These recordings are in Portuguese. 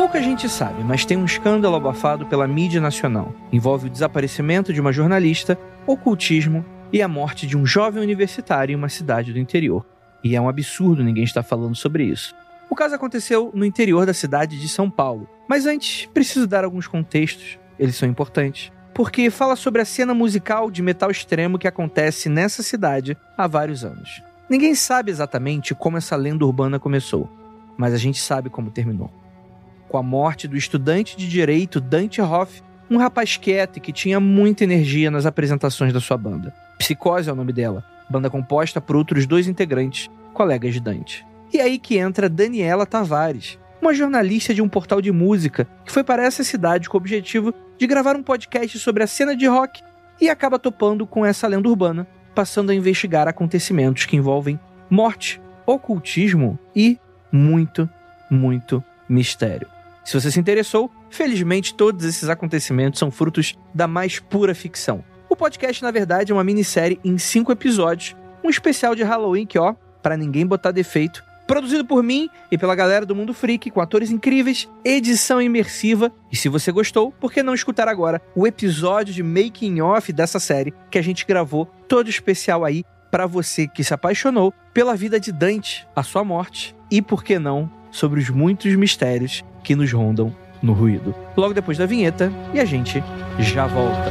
Pouca gente sabe, mas tem um escândalo abafado pela mídia nacional. Envolve o desaparecimento de uma jornalista, ocultismo e a morte de um jovem universitário em uma cidade do interior. E é um absurdo ninguém estar falando sobre isso. O caso aconteceu no interior da cidade de São Paulo. Mas antes, preciso dar alguns contextos. Eles são importantes. Porque fala sobre a cena musical de metal extremo que acontece nessa cidade há vários anos. Ninguém sabe exatamente como essa lenda urbana começou, mas a gente sabe como terminou. Com a morte do estudante de direito Dante Hoff, um rapaz quieto e que tinha muita energia nas apresentações da sua banda. Psicose é o nome dela, banda composta por outros 2 integrantes, colegas de Dante. E aí que entra Daniela Tavares, uma jornalista de um portal de música que foi para essa cidade com o objetivo de gravar um podcast sobre a cena de rock e acaba topando com essa lenda urbana, passando a investigar acontecimentos que envolvem morte, ocultismo e muito, muito mistério. Se você se interessou, felizmente todos esses acontecimentos são frutos da mais pura ficção. O podcast, na verdade, é uma minissérie em 5 episódios, um especial de Halloween que, pra ninguém botar defeito, produzido por mim e pela galera do Mundo Freak, com atores incríveis, edição imersiva. E se você gostou, por que não escutar agora o episódio de Making Off dessa série que a gente gravou, todo especial aí pra você que se apaixonou pela vida de Dante, a sua morte e, por que não, sobre os muitos mistérios que nos rondam no ruído. Logo depois da vinheta, e a gente já volta.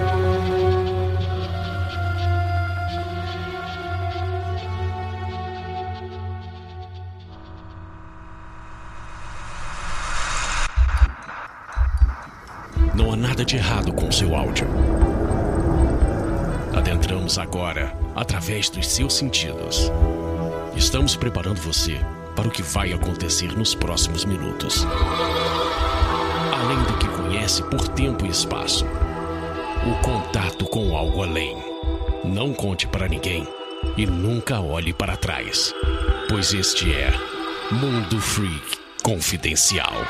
Não há nada de errado com o seu áudio. Adentramos agora através dos seus sentidos. Estamos preparando você para o que vai acontecer nos próximos minutos. Além do que conhece por tempo e espaço, o contato com algo além. Não conte para ninguém e nunca olhe para trás, pois este é Mundo Freak Confidencial.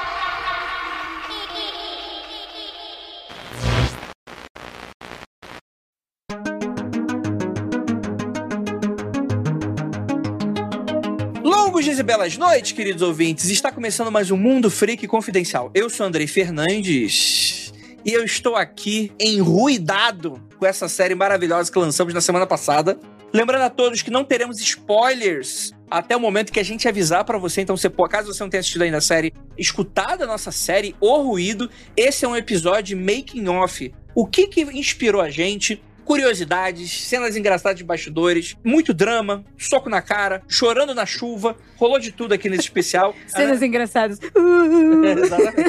Longos dias e belas noites, queridos ouvintes. Está começando mais um Mundo Freak Confidencial. Eu sou Andrei Fernandes e eu estou aqui enruidado com essa série maravilhosa que lançamos na semana passada. Lembrando a todos que não teremos spoilers até o momento que a gente avisar pra você. Então, caso você não tenha assistido ainda a série, escutado a nossa série O Ruído, esse é um episódio de Making Off. O que inspirou a gente? Curiosidades, cenas engraçadas de bastidores, muito drama, soco na cara, chorando na chuva, rolou de tudo aqui nesse especial. Cenas engraçadas. Exatamente.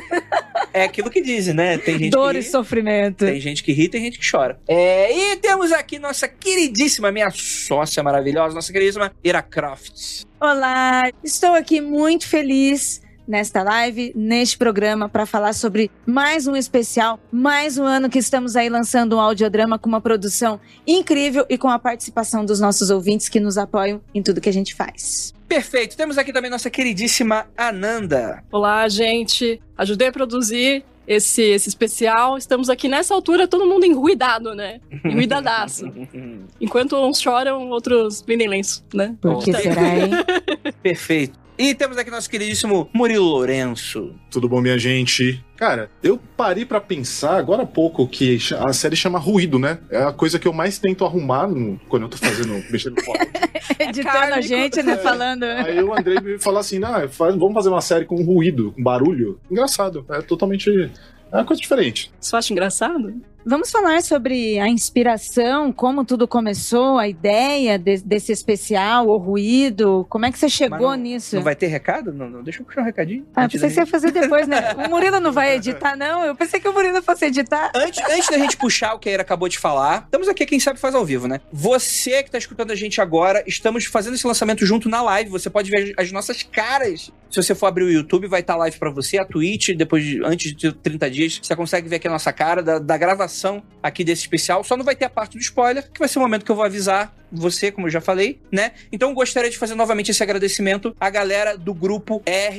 É aquilo que dizem, né? Tem gente Dor que e sofrimento. Tem gente que ri, tem gente que chora. E temos aqui nossa queridíssima, minha sócia maravilhosa, nossa queridíssima Ira Croft. Olá, estou aqui muito feliz nesta live, neste programa, para falar sobre mais um especial, mais um ano que estamos aí lançando um audiodrama com uma produção incrível e com a participação dos nossos ouvintes que nos apoiam em tudo que a gente faz. Perfeito, temos aqui também nossa queridíssima Ananda. Olá, gente, ajudei a produzir esse especial. Estamos aqui nessa altura, todo mundo enruidado, né? Enruidadaço. Enquanto uns choram, outros vendem lenço, né? Por que será, hein? Perfeito. E temos aqui nosso queridíssimo Murilo Lourenço. Tudo bom, minha gente? Cara, eu parei pra pensar agora há pouco que a série chama Ruído, né? É a coisa que eu mais tento arrumar quando eu tô mexendo no fone. Editando a gente, né? Falando. Aí o Andrei me falou assim, vamos fazer uma série com ruído, com barulho. Engraçado, é totalmente... É uma coisa diferente. Você acha engraçado? Vamos falar sobre a inspiração, como tudo começou, a ideia desse especial, o ruído, como é que você chegou nisso? Não vai ter recado? Não, deixa eu puxar um recadinho. Pensei que você ia fazer depois, né? O Murilo não vai editar, não? Eu pensei que o Murilo fosse editar. Antes da gente puxar o que a Ira acabou de falar, estamos aqui, quem sabe faz ao vivo, né? Você que tá escutando a gente agora, estamos fazendo esse lançamento junto na live, você pode ver as nossas caras. Se você for abrir o YouTube, vai estar live pra você, a Twitch, antes de 30 dias, você consegue ver aqui a nossa cara, da gravação aqui desse especial. Só não vai ter a parte do spoiler, que vai ser o momento que eu vou avisar você, como eu já falei, né? Então gostaria de fazer novamente esse agradecimento à galera do grupo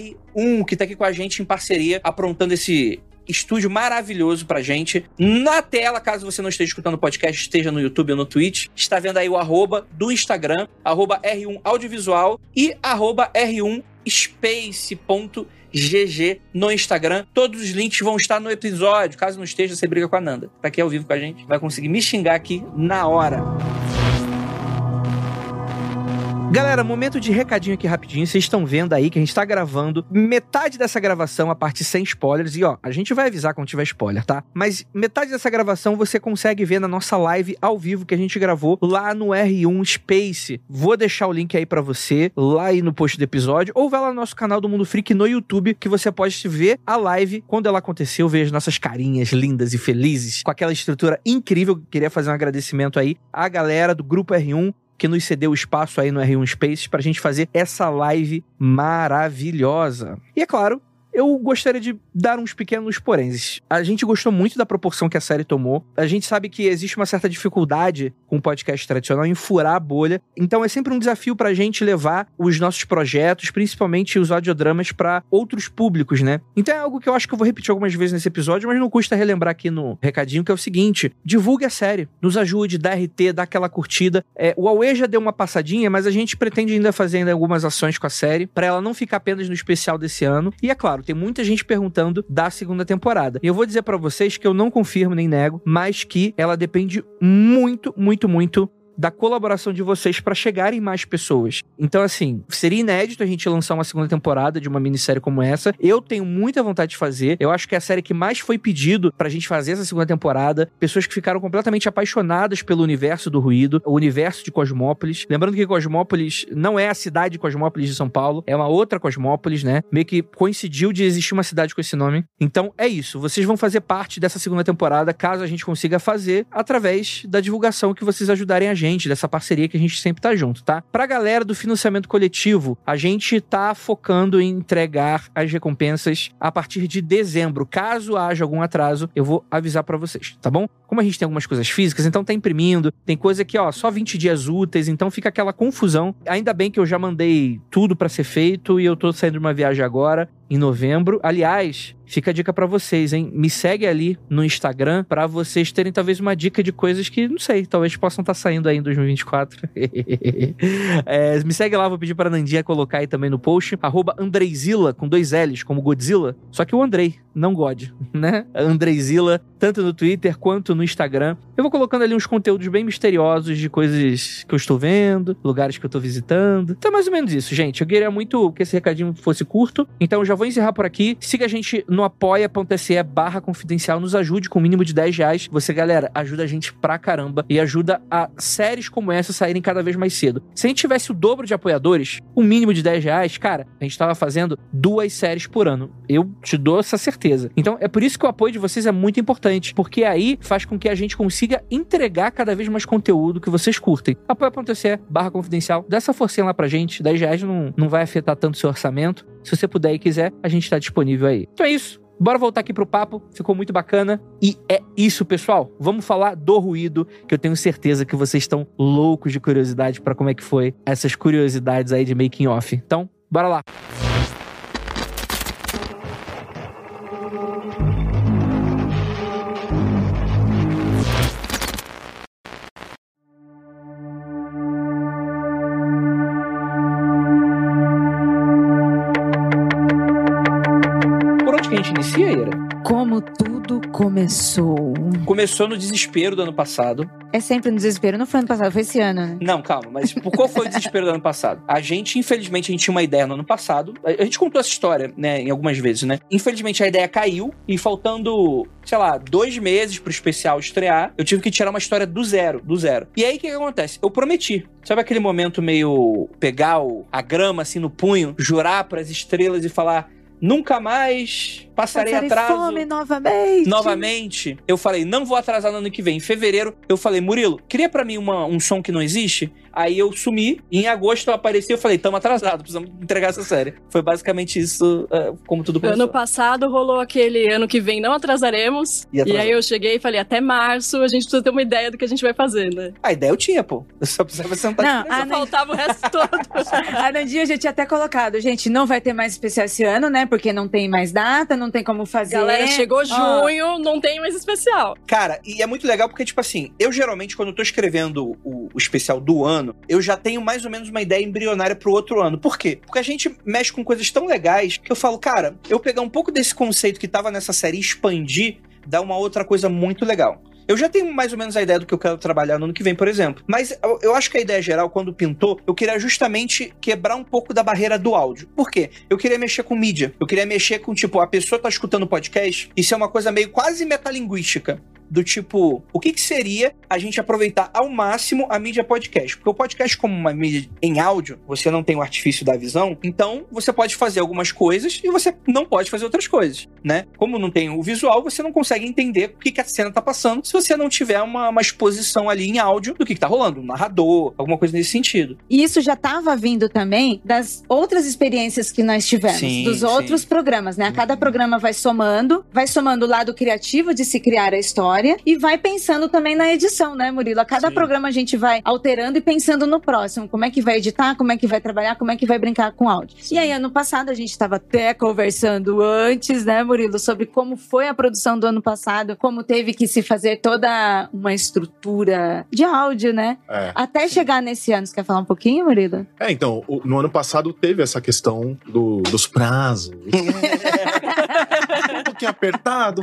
R1, que tá aqui com a gente em parceria, aprontando esse estúdio maravilhoso pra gente. Na tela, caso você não esteja escutando o podcast, esteja no YouTube ou no Twitch, está vendo aí o @ do Instagram, @R1 Audiovisual e @R1 r1space.gg no Instagram. Todos os links vão estar no episódio. Caso não esteja, você briga com a Nanda. Tá aqui ao vivo com a gente, vai conseguir me xingar aqui na hora. Galera, momento de recadinho aqui rapidinho. Vocês estão vendo aí que a gente tá gravando metade dessa gravação, a parte sem spoilers. E ó, a gente vai avisar quando tiver spoiler, tá? Mas metade dessa gravação você consegue ver na nossa live ao vivo que a gente gravou lá no R1 Space. Vou deixar o link aí pra você, lá aí no post do episódio. Ou vai lá no nosso canal do Mundo Freak no YouTube, que você pode ver a live quando ela aconteceu, ver as nossas carinhas lindas e felizes, com aquela estrutura incrível. Queria fazer um agradecimento aí à galera do Grupo R1, que nos cedeu o espaço aí no R1 Space pra gente fazer essa live maravilhosa. E é claro, eu gostaria de dar uns pequenos poréns. A gente gostou muito da proporção que a série tomou. A gente sabe que existe uma certa dificuldade com o podcast tradicional em furar a bolha. Então é sempre um desafio pra gente levar os nossos projetos, principalmente os audiodramas, pra outros públicos, né? Então é algo que eu acho que eu vou repetir algumas vezes nesse episódio, mas não custa relembrar aqui no recadinho, que é o seguinte: divulgue a série, nos ajude, dá RT, dá aquela curtida. O Aue já deu uma passadinha, mas a gente pretende ainda fazer algumas ações com a série, pra ela não ficar apenas no especial desse ano. E é claro, tem muita gente perguntando da segunda temporada. E eu vou dizer pra vocês que eu não confirmo nem nego, mas que ela depende muito, muito, muito da colaboração de vocês pra chegarem mais pessoas. Então, assim, seria inédito a gente lançar uma segunda temporada de uma minissérie como essa. Eu tenho muita vontade de fazer. Eu acho que é a série que mais foi pedido pra gente fazer essa segunda temporada. Pessoas que ficaram completamente apaixonadas pelo universo do ruído, o universo de Cosmópolis. Lembrando que Cosmópolis não é a cidade de Cosmópolis de São Paulo, é uma outra Cosmópolis, né? Meio que coincidiu de existir uma cidade com esse nome. Então, é isso. Vocês vão fazer parte dessa segunda temporada, caso a gente consiga fazer, através da divulgação que vocês ajudarem a gente, dessa parceria que a gente sempre tá junto, tá? Pra galera do financiamento coletivo, a gente tá focando em entregar as recompensas a partir de dezembro. Caso haja algum atraso, eu vou avisar pra vocês, tá bom? Como a gente tem algumas coisas físicas, então tá imprimindo, tem coisa que, ó, só 20 dias úteis, então fica aquela confusão. Ainda bem que eu já mandei tudo pra ser feito e eu tô saindo de uma viagem agora, em novembro. Aliás, fica a dica pra vocês, hein? Me segue ali no Instagram pra vocês terem talvez uma dica de coisas que, não sei, talvez possam estar saindo aí em 2024. Me segue lá, vou pedir pra Nandinha colocar aí também no post. @Andreizilla, com 2 L's, como Godzilla. Só que o Andrei, não God, né? Andreizilla, tanto no Twitter quanto no Instagram. Eu vou colocando ali uns conteúdos bem misteriosos de coisas que eu estou vendo, lugares que eu tô visitando. Então é mais ou menos isso, gente. Eu queria muito que esse recadinho fosse curto, então eu já vou encerrar por aqui. Siga a gente no apoia.se/confidencial, nos ajude com o mínimo de R$10. Você, galera, ajuda a gente pra caramba e ajuda a séries como essa saírem cada vez mais cedo. Se a gente tivesse o dobro de apoiadores, o mínimo de R$10, cara, a gente tava fazendo 2 séries por ano. Eu te dou essa certeza. Então é por isso que o apoio de vocês é muito importante, porque aí faz com que a gente consiga entregar cada vez mais conteúdo que vocês curtem. apoia.se/confidencial, dá essa forcinha lá pra gente. R$10 não vai afetar tanto o seu orçamento. Se você puder e quiser, a gente tá disponível aí. Então é isso. Bora voltar aqui pro papo, ficou muito bacana. E é isso, pessoal. Vamos falar do ruído, que eu tenho certeza que vocês estão loucos de curiosidade pra como é que foi essas curiosidades aí de making off. Então, bora lá. A gente inicia, Ira? Como tudo começou. Começou no desespero do ano passado. É sempre no desespero. Não foi ano passado, foi esse ano, né? Não, calma. Mas por qual foi o desespero do ano passado? Infelizmente, a gente tinha uma ideia no ano passado. A gente contou essa história, né, em algumas vezes, né? Infelizmente, a ideia caiu e faltando, sei lá, 2 meses pro especial estrear, eu tive que tirar uma história do zero. E aí, o que acontece? Eu prometi. Sabe aquele momento meio pegar a grama, assim, no punho, jurar pras estrelas e falar: nunca mais passarei atraso. Fome novamente. Eu falei, não vou atrasar no ano que vem. Em fevereiro, eu falei, Murilo, cria pra mim um som que não existe? Aí eu sumi, e em agosto eu apareci e falei, tamo atrasado, precisamos entregar essa série. Foi basicamente isso, como tudo começou. Ano passado rolou aquele ano que vem não atrasaremos, e aí eu cheguei e falei, até março a gente precisa ter uma ideia do que a gente vai fazer, né? A ideia eu tinha, pô. Eu só precisava sentar. Não, faltava o resto todo. A Nandinha já tinha até colocado, gente, não vai ter mais especial esse ano, né? Porque não tem mais data, não tem como fazer. Galera, chegou junho, não tem mais especial. Cara, e é muito legal porque, tipo assim, eu geralmente, quando eu tô escrevendo o especial do ano, eu já tenho mais ou menos uma ideia embrionária pro outro ano. Por quê? Porque a gente mexe com coisas tão legais que eu falo, cara, eu pegar um pouco desse conceito que tava nessa série e expandir, dá uma outra coisa muito legal. Eu já tenho mais ou menos a ideia do que eu quero trabalhar no ano que vem, por exemplo. Mas eu acho que a ideia geral, quando pintou, eu queria justamente quebrar um pouco da barreira do áudio. Por quê? Eu queria mexer com mídia. Eu queria mexer com, tipo, a pessoa tá escutando o podcast, isso é uma coisa meio quase metalinguística. Do tipo, o que seria a gente aproveitar ao máximo a mídia podcast? Porque o podcast, como uma mídia em áudio, você não tem o artifício da visão, então você pode fazer algumas coisas e você não pode fazer outras coisas, né? Como não tem o visual, você não consegue entender o que a cena tá passando se você não tiver uma exposição ali em áudio do que tá rolando, um narrador, alguma coisa nesse sentido. E isso já tava vindo também das outras experiências que nós tivemos, dos outros programas, né? A cada programa vai somando o lado criativo de se criar a história e vai pensando também na edição, né, Murilo? A cada programa a gente vai alterando e pensando no próximo. Como é que vai editar, como é que vai trabalhar, como é que vai brincar com áudio. Sim. E aí, ano passado, a gente estava até conversando antes, né, Murilo, sobre como foi a produção do ano passado, como teve que se fazer toda uma estrutura de áudio, né? Até chegar nesse ano. Você quer falar um pouquinho, Murilo? Então, no ano passado teve essa questão dos prazos. Um pouquinho apertado.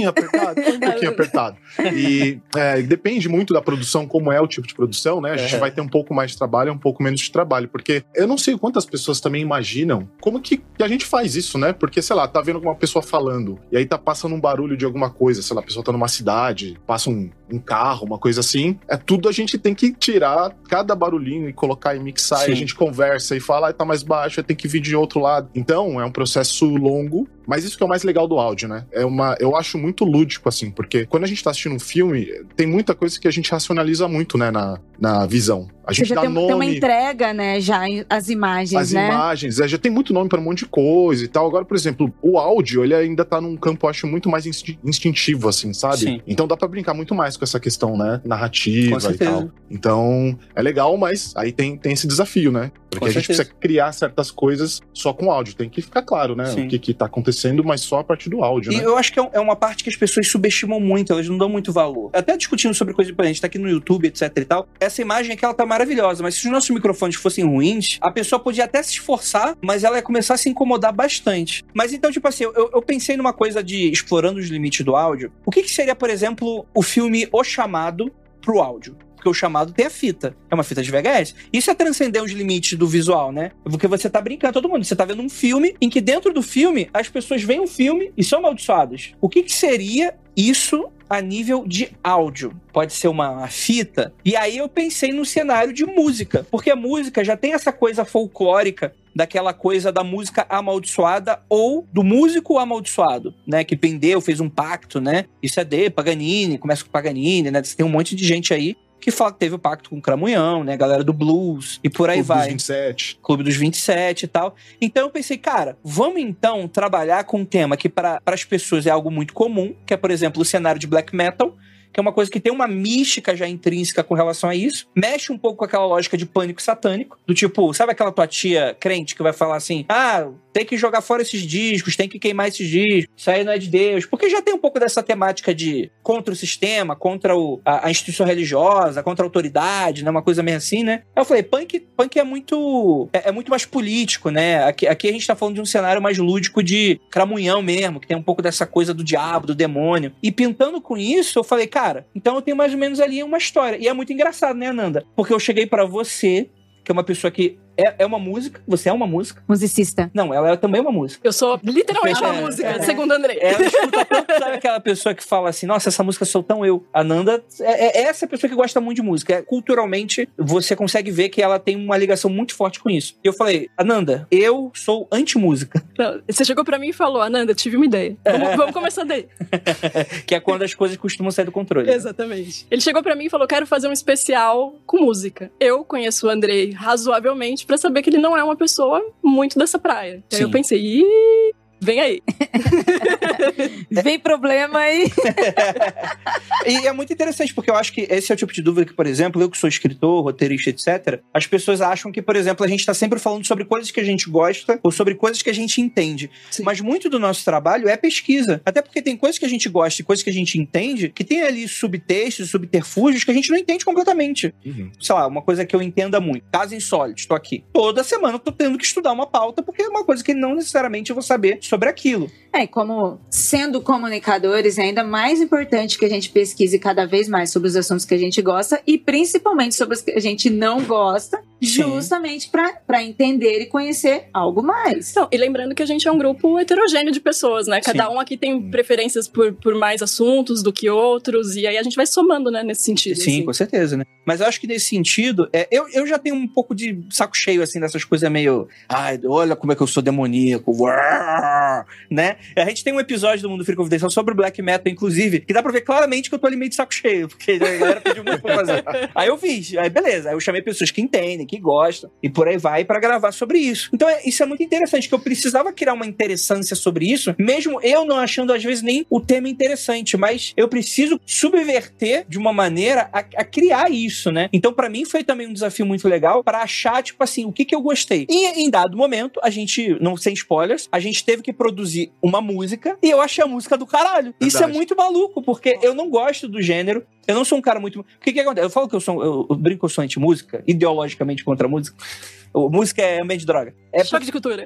E depende muito da produção, como é o tipo de produção, né? A gente vai ter um pouco mais de trabalho, um pouco menos de trabalho, porque eu não sei quantas pessoas também imaginam como que a gente faz isso, né? Porque, sei lá, tá vendo alguma pessoa falando, e aí tá passando um barulho de alguma coisa, sei lá, a pessoa tá numa cidade, passa um carro, uma coisa assim, tudo a gente tem que tirar cada barulhinho e colocar e mixar, e a gente conversa e fala, tá mais baixo, tem que vir de outro lado. Então, é um processo longo, mas isso que é o mais legal do áudio, né? Eu acho muito lúdico, assim, porque quando a gente tá assistindo um filme, tem muita coisa que a gente racionaliza muito, né, na visão. A gente dá nome... Tem uma entrega, né, já, as imagens, né? As imagens, já tem muito nome para um monte de coisa e tal. Agora, por exemplo, o áudio, ele ainda tá num campo, eu acho, muito mais instintivo, assim, sabe? Sim. Então dá pra brincar muito mais com essa questão, né, narrativa e tal. Então, é legal, mas aí tem esse desafio, né? Porque a gente precisa criar certas coisas só com áudio. Tem que ficar claro, né, o que tá acontecendo, mas só a partir do áudio, né? E eu acho que é uma parte que as pessoas subestimam muito, elas não dão muito valor. Até discutindo sobre coisa, a gente tá aqui no YouTube, etc e tal, essa imagem aqui, ela tá maravilhosa, mas se os nossos microfones fossem ruins, a pessoa podia até se esforçar, mas ela ia começar a se incomodar bastante. Mas então, tipo assim, eu pensei numa coisa de explorando os limites do áudio. O que seria, por exemplo, o filme O Chamado pro áudio? Porque o chamado tem a fita. É uma fita de VHS. Isso é transcender os limites do visual, né? Porque você tá brincando, todo mundo. Você tá vendo um filme em que dentro do filme as pessoas veem um filme e são amaldiçoadas. O que seria isso a nível de áudio? Pode ser uma fita. E aí eu pensei no cenário de música. Porque a música já tem essa coisa folclórica daquela coisa da música amaldiçoada ou do músico amaldiçoado, né? Que pendeu, fez um pacto, né? Isso é de Paganini, começa com Paganini, né? Você tem um monte de gente aí que fala que teve o pacto com o Cramunhão, né? Galera do blues e por aí vai. Clube dos 27 e tal. Então eu pensei, cara, vamos então trabalhar com um tema que para as pessoas é algo muito comum, que é, por exemplo, o cenário de black metal, que é uma coisa que tem uma mística já intrínseca com relação a isso. Mexe um pouco com aquela lógica de pânico satânico, do tipo, sabe aquela tua tia crente que vai falar assim, tem que jogar fora esses discos, tem que queimar esses discos, isso aí não é de Deus. Porque já tem um pouco dessa temática de contra o sistema, contra a instituição religiosa, contra a autoridade, né? Uma coisa meio assim, né? Aí eu falei, punk é muito mais político, né? Aqui a gente tá falando de um cenário mais lúdico de Cramunhão mesmo, que tem um pouco dessa coisa do diabo, do demônio. E pintando com isso, eu falei, cara, então eu tenho mais ou menos ali uma história. E é muito engraçado, né, Ananda? Porque eu cheguei pra você, que é uma pessoa que é uma música, você é uma música. Musicista. Não, ela é também uma música. Eu sou literalmente uma música, segundo Andrei. Ela escuta tanto, sabe aquela pessoa que fala assim, nossa, essa música sou tão eu. A Nanda é essa pessoa que gosta muito de música. Culturalmente, você consegue ver que ela tem uma ligação muito forte com isso. E eu falei, Ananda, eu sou anti-música. Você chegou pra mim e falou, Ananda, tive uma ideia. Vamos começar daí. Que é quando as coisas costumam sair do controle. Exatamente. Ele chegou pra mim e falou, quero fazer um especial com música. Eu conheço o Andrei razoavelmente pra saber que ele não é uma pessoa muito dessa praia. Aí eu pensei, Vem aí. Vem problema aí. E é muito interessante, porque eu acho que esse é o tipo de dúvida que, por exemplo, eu que sou escritor, roteirista, etc., as pessoas acham que, por exemplo, a gente tá sempre falando sobre coisas que a gente gosta ou sobre coisas que a gente entende. Sim. Mas muito do nosso trabalho é pesquisa. Até porque tem coisas que a gente gosta e coisas que a gente entende que tem ali subtextos, subterfúgios que a gente não entende completamente. Sei lá, uma coisa que eu entenda muito. Caso insólito, estou aqui. Toda semana eu tô tendo que estudar uma pauta porque é uma coisa que não necessariamente eu vou saber sobre aquilo. E como sendo comunicadores, é ainda mais importante que a gente pesquise cada vez mais sobre os assuntos que a gente gosta e principalmente sobre os que a gente não gosta, justamente para entender e conhecer algo mais. Então, e lembrando que a gente é um grupo heterogêneo de pessoas, né? Cada um aqui tem preferências por mais assuntos do que outros, e aí a gente vai somando, né, nesse sentido. Sim, assim. com certeza, né? Mas eu acho que nesse sentido, eu já tenho um pouco de saco cheio, assim, dessas coisas meio... Ai, olha como é que eu sou demoníaco, né? A gente tem um episódio do Mundo Free Confidencial sobre o Black Metal, inclusive, que dá pra ver claramente que eu tô ali meio de saco cheio, porque a galera pediu muito pra fazer. Aí eu fiz, aí beleza, aí eu chamei pessoas que entendem, que gostam, e por aí vai pra gravar sobre isso. Então isso é muito interessante, que eu precisava criar uma interessância sobre isso, mesmo eu não achando às vezes nem o tema interessante, mas eu preciso subverter de uma maneira a criar isso, né? Então pra mim foi também um desafio muito legal pra achar, tipo assim, o que eu gostei. E em dado momento, a gente, não sem spoilers, a gente teve que produzir uma música e eu achei a música do caralho. Verdade. Isso é muito maluco, porque eu não gosto do gênero, eu não sou um cara muito... O que acontece? Eu falo que eu brinco que eu sou anti-música, ideologicamente contra a música. Música é ambiente de droga. Choque de cultura.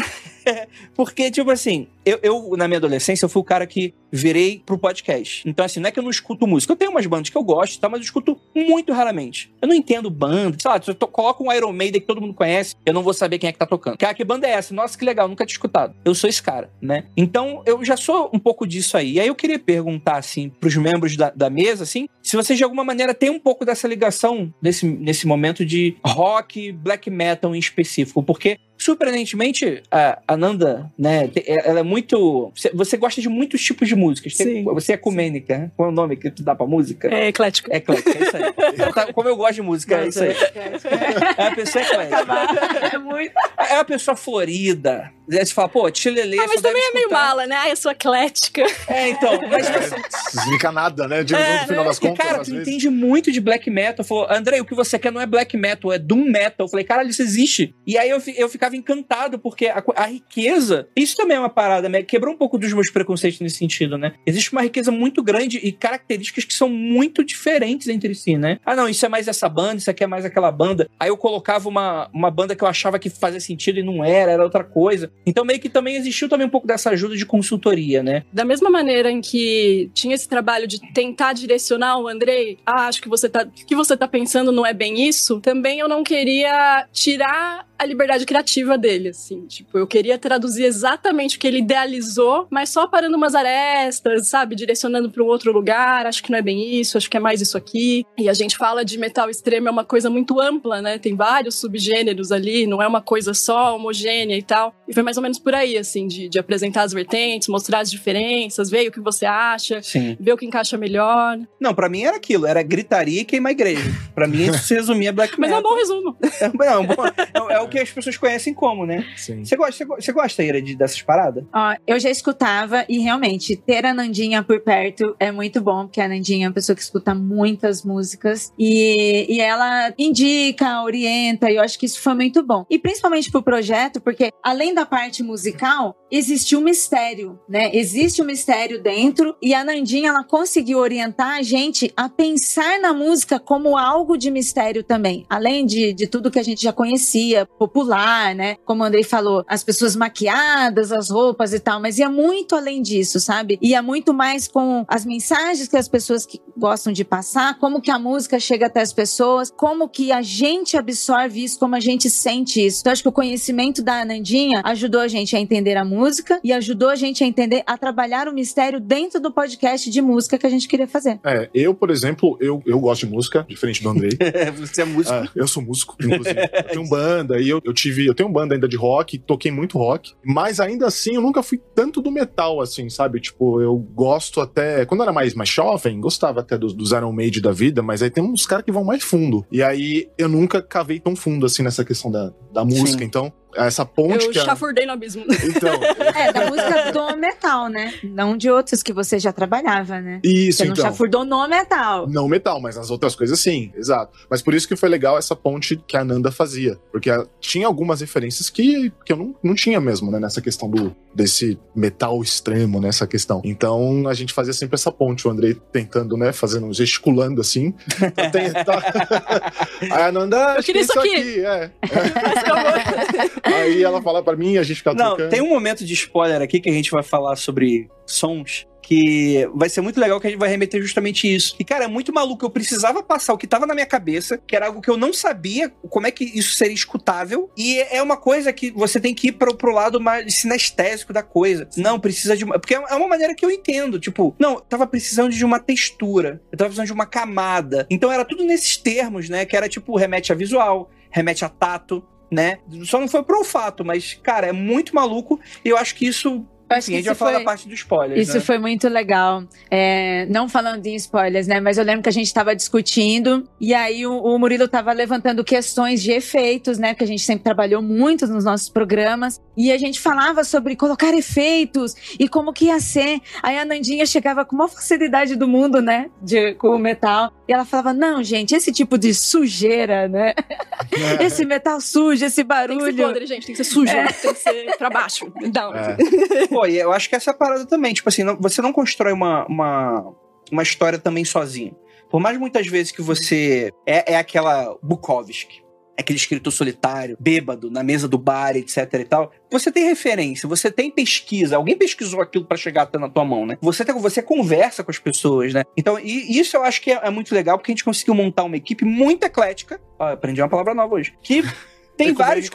Porque, tipo assim, eu, na minha adolescência, eu fui o cara que virei pro podcast. Então, assim, não é que eu não escuto música. Eu tenho umas bandas que eu gosto, tá? Mas eu escuto muito raramente. Eu não entendo banda. Sei lá, se eu coloco um Iron Maiden que todo mundo conhece, eu não vou saber quem é que tá tocando. Cara, que banda é essa? Nossa, que legal, nunca tinha escutado. Eu sou esse cara, né? Então, eu já sou um pouco disso aí. E aí eu queria perguntar, assim, pros membros da mesa, assim, se vocês de alguma maneira têm um pouco dessa ligação nesse momento de rock, black metal em específico. Porque, surpreendentemente, a Nanda, né, ela é muito... Você gosta de muitos tipos de músicas. Você é ecumênica, né? Qual é o nome que tu dá pra música? É eclética. É eclética, é isso aí. Então, como eu gosto de música, é isso aí. É uma pessoa eclética. É uma pessoa florida. Aí você fala, pô, Tchilelê... mas também é meio mala, né? Eu sou eclética. Então... Mas desliga nada, né? No final das contas, cara, tu entende muito de black metal. Falou, Andrei, o que você quer não é black metal, é doom metal. Eu falei, caralho, isso existe. E aí eu ficava encantado, porque a riqueza... Isso também é uma parada, né? Quebrou um pouco dos meus preconceitos nesse sentido, né? Existe uma riqueza muito grande e características que são muito diferentes entre si, né? Ah, não, isso é mais essa banda, isso aqui é mais aquela banda. Aí eu colocava uma banda que eu achava que fazia sentido e não era outra coisa. Então meio que também existiu também um pouco dessa ajuda de consultoria, né? Da mesma maneira em que tinha esse trabalho de tentar direcionar o Andrei, acho que o que você tá pensando não é bem isso, também eu não queria tirar a liberdade criativa dele, assim. Tipo, eu queria traduzir exatamente o que ele idealizou, mas só parando umas arestas, sabe? Direcionando para um outro lugar, acho que não é bem isso, acho que é mais isso aqui. E a gente fala de metal extremo, é uma coisa muito ampla, né? Tem vários subgêneros ali, não é uma coisa só, homogênea e tal. E foi mais ou menos por aí, assim, de apresentar as vertentes, mostrar as diferenças, ver o que você acha, ver o que encaixa melhor. Não, pra mim era aquilo, era gritaria e queimar igreja. Pra mim isso se resumia black metal. Mas é um bom resumo. É o que as pessoas conhecem como, né? Sim. Você gosta, Ira, dessas paradas? Eu já escutava e realmente ter a Nandinha por perto é muito bom, porque a Nandinha é uma pessoa que escuta muitas músicas e ela indica, orienta, e eu acho que isso foi muito bom. E principalmente pro projeto, porque além da parte musical, existe um mistério, né? Existe um mistério dentro e a Nandinha, ela conseguiu orientar a gente a pensar na música como algo de mistério também. Além de tudo que a gente já conhecia, popular, né? Como o Andrei falou, as pessoas maquiadas, as roupas e tal, mas ia muito além disso, sabe? Ia muito mais com as mensagens que as pessoas que gostam de passar, como que a música chega até as pessoas, como que a gente absorve isso, como a gente sente isso. Então, acho que o conhecimento da Nandinha ajudou a gente a entender a música e ajudou a gente a entender, a trabalhar o mistério dentro do podcast de música que a gente queria fazer. Eu, por exemplo, eu gosto de música, diferente do Andrei. Você é músico? Eu sou músico, inclusive. Eu tenho banda, e eu tenho banda ainda de rock, toquei muito rock, mas ainda assim eu nunca fui tanto do metal, assim, sabe? Tipo, eu gosto até... Quando eu era mais jovem, gostava até dos Iron Maiden da vida, mas aí tem uns caras que vão mais fundo. E aí eu nunca cavei tão fundo, assim, nessa questão da música. Sim. Então, essa ponte Eu que chafurdei no abismo. Então... Da música do metal, né? Não de outros que você já trabalhava, né? Isso, você não então. chafurdou no metal. Não metal, mas as outras coisas sim, exato. Mas por isso que foi legal essa ponte que a Nanda fazia. Porque tinha algumas referências que eu não tinha mesmo, né? Nessa questão desse metal extremo, nessa questão. Então a gente fazia sempre essa ponte, o Andrei tentando, né? gesticulando assim. Pra tentar. Aí a Nanda, eu queria isso aqui. Aí ela fala pra mim e a gente fica trocando. Não, tem um momento de spoiler aqui que a gente vai falar sobre sons, que vai ser muito legal, que a gente vai remeter justamente isso. E, cara, é muito maluco. Eu precisava passar o que tava na minha cabeça, que era algo que eu não sabia como é que isso seria escutável. E é uma coisa que você tem que ir pro lado mais sinestésico da coisa. Não, precisa de uma... Porque é uma maneira que eu entendo. Tipo, não, eu tava precisando de uma textura. Eu tava precisando de uma camada. Então era tudo nesses termos, né? Que era tipo, remete a visual, remete a tato, né? Só não foi pro olfato, mas, cara, é muito maluco. E eu acho que isso... Enfim, a gente vai falar da parte dos spoilers, Isso, né? Foi muito legal. Não falando em spoilers, né? Mas eu lembro que a gente estava discutindo e aí o Murilo estava levantando questões de efeitos, né? Que a gente sempre trabalhou muito nos nossos programas. E a gente falava sobre colocar efeitos e como que ia ser. Aí a Nandinha chegava com uma facilidade do mundo, né? Com o metal. E ela falava, não, gente, esse tipo de sujeira, né? Esse metal sujo, esse barulho. Tem que ser podre, gente. Tem que ser sujo. Tem que ser pra baixo. Então... Pô, e eu acho que essa é a parada também. Tipo assim, você não constrói uma história também sozinho. Por mais muitas vezes que você... É aquela Bukowski. Aquele escritor solitário, bêbado, na mesa do bar, etc e tal. Você tem referência, você tem pesquisa. Alguém pesquisou aquilo pra chegar até na tua mão, né? Você conversa com as pessoas, né? Então, e isso eu acho que é muito legal, porque a gente conseguiu montar uma equipe muito eclética. Aprendi uma palavra nova hoje. Que tem vários...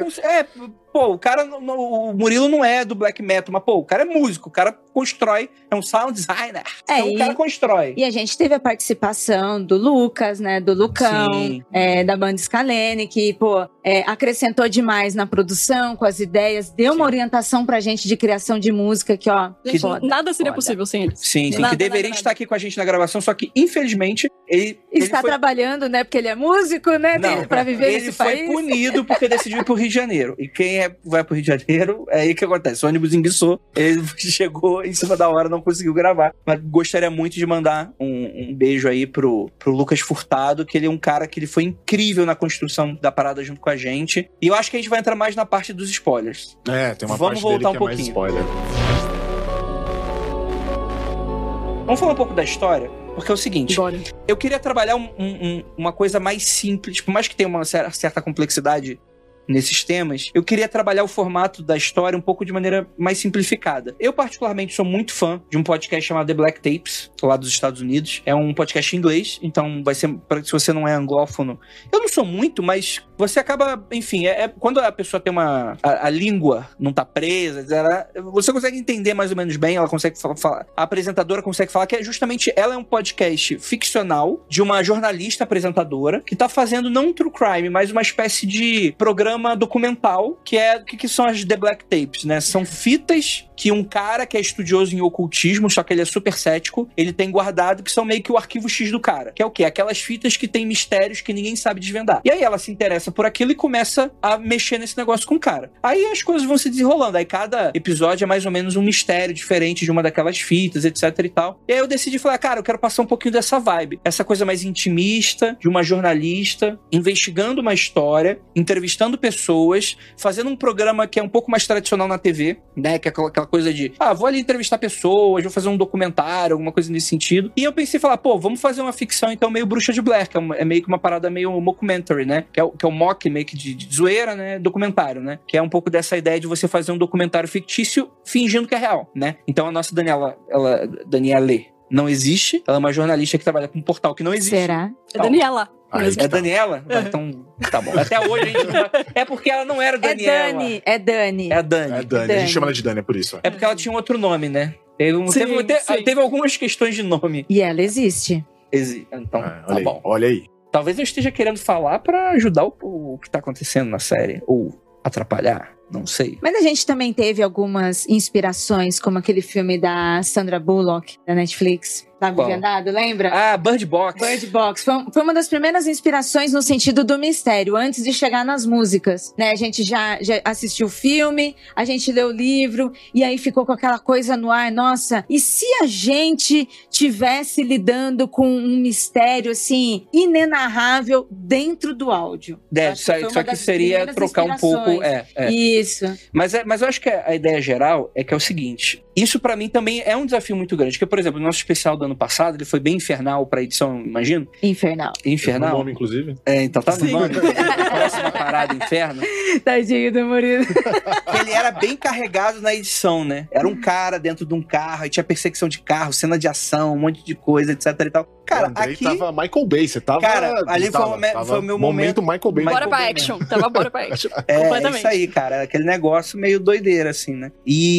Pô, o cara, o Murilo não é do black metal, mas, pô, o cara é músico, o cara constrói, é um sound designer. Então o cara constrói. E a gente teve a participação do Lucas, né, do Lucão, da banda Scalene, que, pô, acrescentou demais na produção, com as ideias, deu uma orientação pra gente de criação de música que, ó... Gente, nada seria possível sem ele. Sim, que deveria estar aqui com a gente na gravação, só que, infelizmente, ele está trabalhando, né, porque ele é músico, né, pra viver nesse país. Ele foi punido porque decidiu ir pro Rio de Janeiro. E quem vai pro Rio de Janeiro, é aí que acontece. O ônibus enguiçou, ele chegou em cima da hora, não conseguiu gravar. Mas gostaria muito de mandar um beijo aí pro Lucas Furtado, que ele é um cara que ele foi incrível na construção da parada junto com a gente. E eu acho que a gente vai entrar mais na parte dos spoilers. Tem uma parte dele que é mais spoiler. Vamos falar um pouco da história? Porque é o seguinte, eu queria trabalhar uma coisa mais simples, por mais que tenha uma certa complexidade nesses temas, eu queria trabalhar o formato da história um pouco de maneira mais simplificada. Eu, particularmente, sou muito fã de um podcast chamado The Black Tapes, lá dos Estados Unidos. É um podcast em inglês, então vai ser, se você não é anglófono, eu não sou muito, mas você acaba, enfim, quando a pessoa tem a língua não tá presa, você consegue entender mais ou menos bem, ela consegue falar, a apresentadora consegue falar que justamente ela é um podcast ficcional de uma jornalista apresentadora que tá fazendo não um true crime, mas uma espécie de programa documental, que são as The Black Tapes, né? São fitas que um cara que é estudioso em ocultismo, só que ele é super cético, ele tem guardado, que são meio que o arquivo X do cara. Que é o quê? Aquelas fitas que tem mistérios que ninguém sabe desvendar. E aí ela se interessa por aquilo e começa a mexer nesse negócio com o cara. Aí as coisas vão se desenrolando. Aí cada episódio é mais ou menos um mistério diferente de uma daquelas fitas, etc e tal. E aí eu decidi falar, cara, eu quero passar um pouquinho dessa vibe. Essa coisa mais intimista, de uma jornalista, investigando uma história, entrevistando pessoas, fazendo um programa que é um pouco mais tradicional na TV, né? Que é aquela coisa de, vou ali entrevistar pessoas, vou fazer um documentário, alguma coisa nesse sentido. E eu pensei, vamos fazer uma ficção, então, meio Bruxa de Blair, que é meio que uma parada meio mockumentary, né? Que é o mock, meio que de zoeira, né? Documentário, né? Que é um pouco dessa ideia de você fazer um documentário fictício fingindo que é real, né? Então, a nossa Daniela não existe, ela é uma jornalista que trabalha com um portal que não existe. Será? É Daniela. É Daniela? Então, tá bom. Até hoje a gente não vai... É porque ela não era Daniela. É Dani. A gente chama ela de Dani, é por isso. É porque ela tinha um outro nome, né? Teve algumas questões de nome. E ela existe. Então, tá bom. Olha aí. Talvez eu esteja querendo falar pra ajudar o que tá acontecendo na série. Ou atrapalhar, não sei. Mas a gente também teve algumas inspirações, como aquele filme da Sandra Bullock, da Netflix. Lábio Vendado, lembra? Ah, Bird Box. Bird Box. Foi uma das primeiras inspirações no sentido do mistério, antes de chegar nas músicas, né? A gente já assistiu o filme, a gente leu o livro, e aí ficou com aquela coisa no ar, nossa, e se a gente tivesse lidando com um mistério, assim, inenarrável dentro do áudio? Só que seria trocar um pouco... Isso. Mas eu acho que a ideia geral é que é o seguinte, isso pra mim também é um desafio muito grande, porque, por exemplo, o nosso especial do ano passado, ele foi bem infernal pra edição, imagino? Infernal. Infernal? O nome, inclusive. Então tá no nome. Próxima parada, Inferno. Tadinho do Murilo. Ele era bem carregado na edição, né? Era um cara dentro de um carro, aí tinha perseguição de carro, cena de ação, um monte de coisa, etc e tal. Cara, aqui... tava Michael Bay, você tava... Cara, ali foi o meu momento... Michael Bay. Bora pra action. Tava bora pra action. Completamente. Isso aí, cara. Aquele negócio meio doideira, assim, né?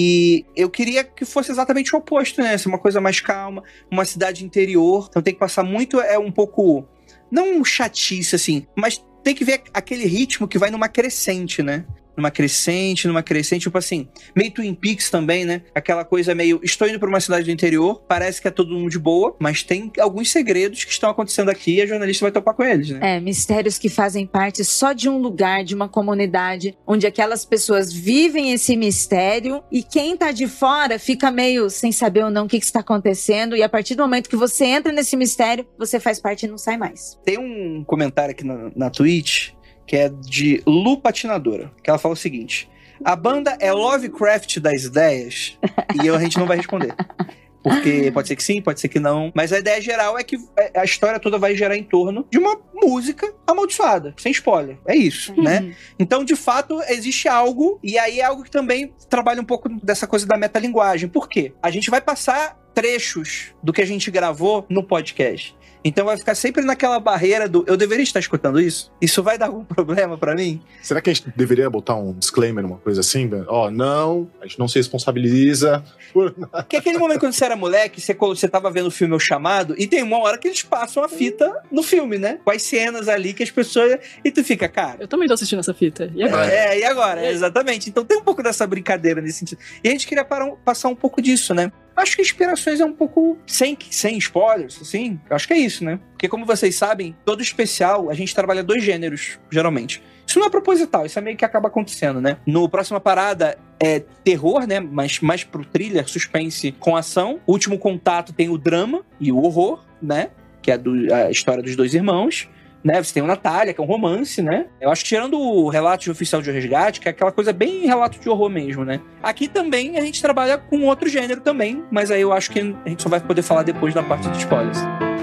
E eu queria que fosse exatamente o oposto, né? Uma coisa mais calma, uma cidade interior. Então tem que passar muito, um pouco... Não chatice, assim, mas tem que ver aquele ritmo que vai numa crescente, né? Numa crescente, tipo assim, meio Twin Peaks também, né? Aquela coisa meio, estou indo pra uma cidade do interior, parece que é todo mundo de boa, mas tem alguns segredos que estão acontecendo aqui e a jornalista vai topar com eles, né? Mistérios que fazem parte só de um lugar, de uma comunidade, onde aquelas pessoas vivem esse mistério e quem tá de fora fica meio sem saber ou não o que está acontecendo, e a partir do momento que você entra nesse mistério, você faz parte e não sai mais. Tem um comentário aqui na Twitch que é de Lu Patinadora, que ela fala o seguinte: a banda é Lovecraft das ideias? E a gente não vai responder. Porque pode ser que sim, pode ser que não. Mas a ideia geral é que a história toda vai gerar em torno de uma música amaldiçoada, sem spoiler. É isso, né? Então, de fato, existe algo, e aí é algo que também trabalha um pouco dessa coisa da metalinguagem. Por quê? A gente vai passar trechos do que a gente gravou no podcast. Então vai ficar sempre naquela barreira do eu deveria estar escutando isso? Isso vai dar algum problema pra mim? Será que a gente deveria botar um disclaimer, uma coisa assim? Não, a gente não se responsabiliza por nada. Porque aquele momento quando você era moleque, você tava vendo o filme O Chamado, e tem uma hora que eles passam a fita no filme, né? Com as cenas ali que as pessoas... E tu fica, cara... Eu também tô assistindo essa fita. E agora? E agora? Exatamente. Então tem um pouco dessa brincadeira nesse sentido. E a gente queria passar um pouco disso, né? Acho que inspirações é um pouco sem spoilers, assim. Acho que é isso, né? Porque como vocês sabem, todo especial a gente trabalha 2 gêneros, geralmente. Isso não é proposital, isso é meio que acaba acontecendo, né? No Próxima Parada é terror, né? Mas mais pro thriller, suspense com ação. O Último Contato tem o drama e o horror, né? Que é a história dos 2 irmãos. Né, você tem o Natália, que é um romance, né? Eu acho que tirando o relato de Oficial de Resgate, que é aquela coisa bem relato de horror mesmo, né? Aqui também a gente trabalha com outro gênero também, mas aí eu acho que a gente só vai poder falar depois da parte de spoilers.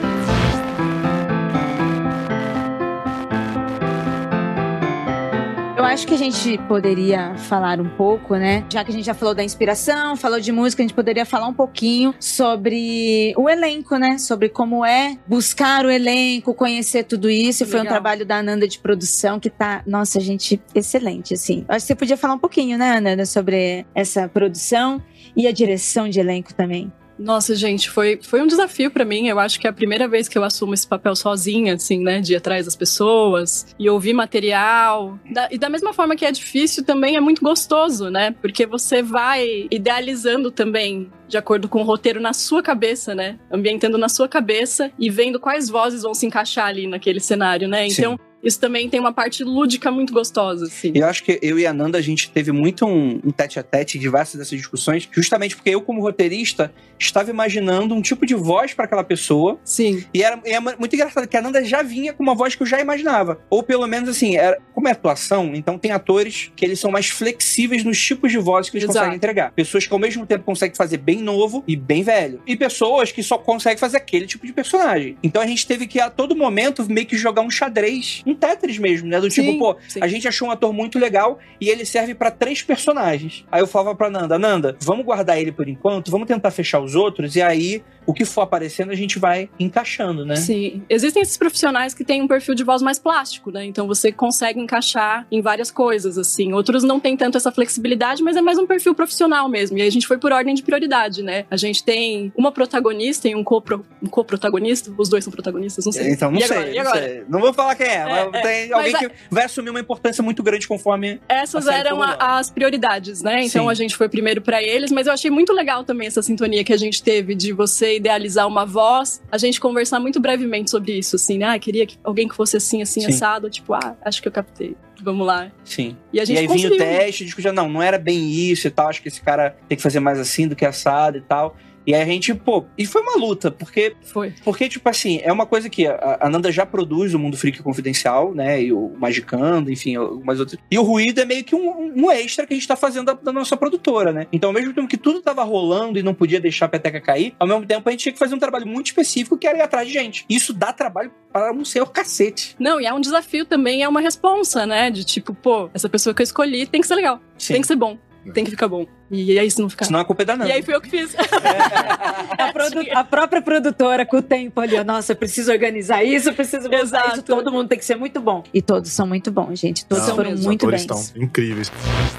Eu acho que a gente poderia falar um pouco, né? Já que a gente já falou da inspiração, falou de música, a gente poderia falar um pouquinho sobre o elenco, né? Sobre como é buscar o elenco, conhecer tudo isso. Legal. Foi um trabalho da Ananda de produção que tá, nossa, gente, excelente, assim. Eu acho que você podia falar um pouquinho, né, Ananda, sobre essa produção e a direção de elenco também. Nossa, gente, foi um desafio pra mim. Eu acho que é a primeira vez que eu assumo esse papel sozinha, assim, né? De ir atrás das pessoas e ouvir material. E da mesma forma que é difícil, também é muito gostoso, né? Porque você vai idealizando também de acordo com o roteiro na sua cabeça, né? Ambientando na sua cabeça e vendo quais vozes vão se encaixar ali naquele cenário, né? Então, sim, isso também tem uma parte lúdica muito gostosa, assim. Eu acho que eu e a Nanda, a gente teve muito um tete-a-tete em diversas dessas discussões, justamente porque eu, como roteirista, estava imaginando um tipo de voz para aquela pessoa. Sim. E é muito engraçado que a Nanda já vinha com uma voz que eu já imaginava. Ou pelo menos, assim, como é atuação, então tem atores que eles são mais flexíveis nos tipos de vozes que eles conseguem entregar. Pessoas que ao mesmo tempo conseguem fazer bem novo e bem velho. E pessoas que só conseguem fazer aquele tipo de personagem. Então a gente teve que, a todo momento, meio que jogar um xadrez, um Tetris mesmo, né? Do tipo, sim, sim, a gente achou um ator muito legal e ele serve pra 3 personagens. Aí eu falava pra Nanda, vamos guardar ele por enquanto, vamos tentar fechar os outros e aí o que for aparecendo a gente vai encaixando, né? Sim. Existem esses profissionais que têm um perfil de voz mais plástico, né? Então você consegue encaixar em várias coisas, assim. Outros não têm tanto essa flexibilidade, mas é mais um perfil profissional mesmo. E aí a gente foi por ordem de prioridade, né? A gente tem uma protagonista e um coprotagonista. Os 2 são protagonistas, não sei. Então, não sei. Não vou falar quem é, mas tem alguém que vai assumir uma importância muito grande conforme... Essas eram as prioridades, né? Então, sim, a gente foi primeiro pra eles, mas eu achei muito legal também essa sintonia que a gente teve de vocês idealizar uma voz, a gente conversar muito brevemente sobre isso, assim, né? Queria que alguém que fosse assim, assado, tipo, acho que eu captei. Vamos lá. Sim. E aí vinha o teste, discutia, não era bem isso e tal, acho que esse cara tem que fazer mais assim do que assado e tal. E aí a gente, e foi uma luta, porque... Foi. Porque, tipo assim, é uma coisa que a Nanda já produz o Mundo Freak Confidencial, né, e o Magicando, enfim, algumas outras. E o Ruído é meio que um extra que a gente tá fazendo da nossa produtora, né. Então, ao mesmo tempo que tudo tava rolando e não podia deixar a peteca cair, ao mesmo tempo a gente tinha que fazer um trabalho muito específico que era ir atrás de gente. Isso dá trabalho para um senhor cacete. Não, e é um desafio também, é uma responsa, né, de tipo, essa pessoa que eu escolhi tem que ser legal, tem que ser bom. Tem que ficar bom. E aí, se não ficar... Senão a culpa é da Nanda. E aí fui eu que fiz. A própria produtora, com o tempo ali, nossa, eu preciso organizar isso, eu preciso mostrar isso, todo mundo tem que ser muito bom. E todos são muito bons, gente. Todos foram muito bem. Os atores estão incríveis.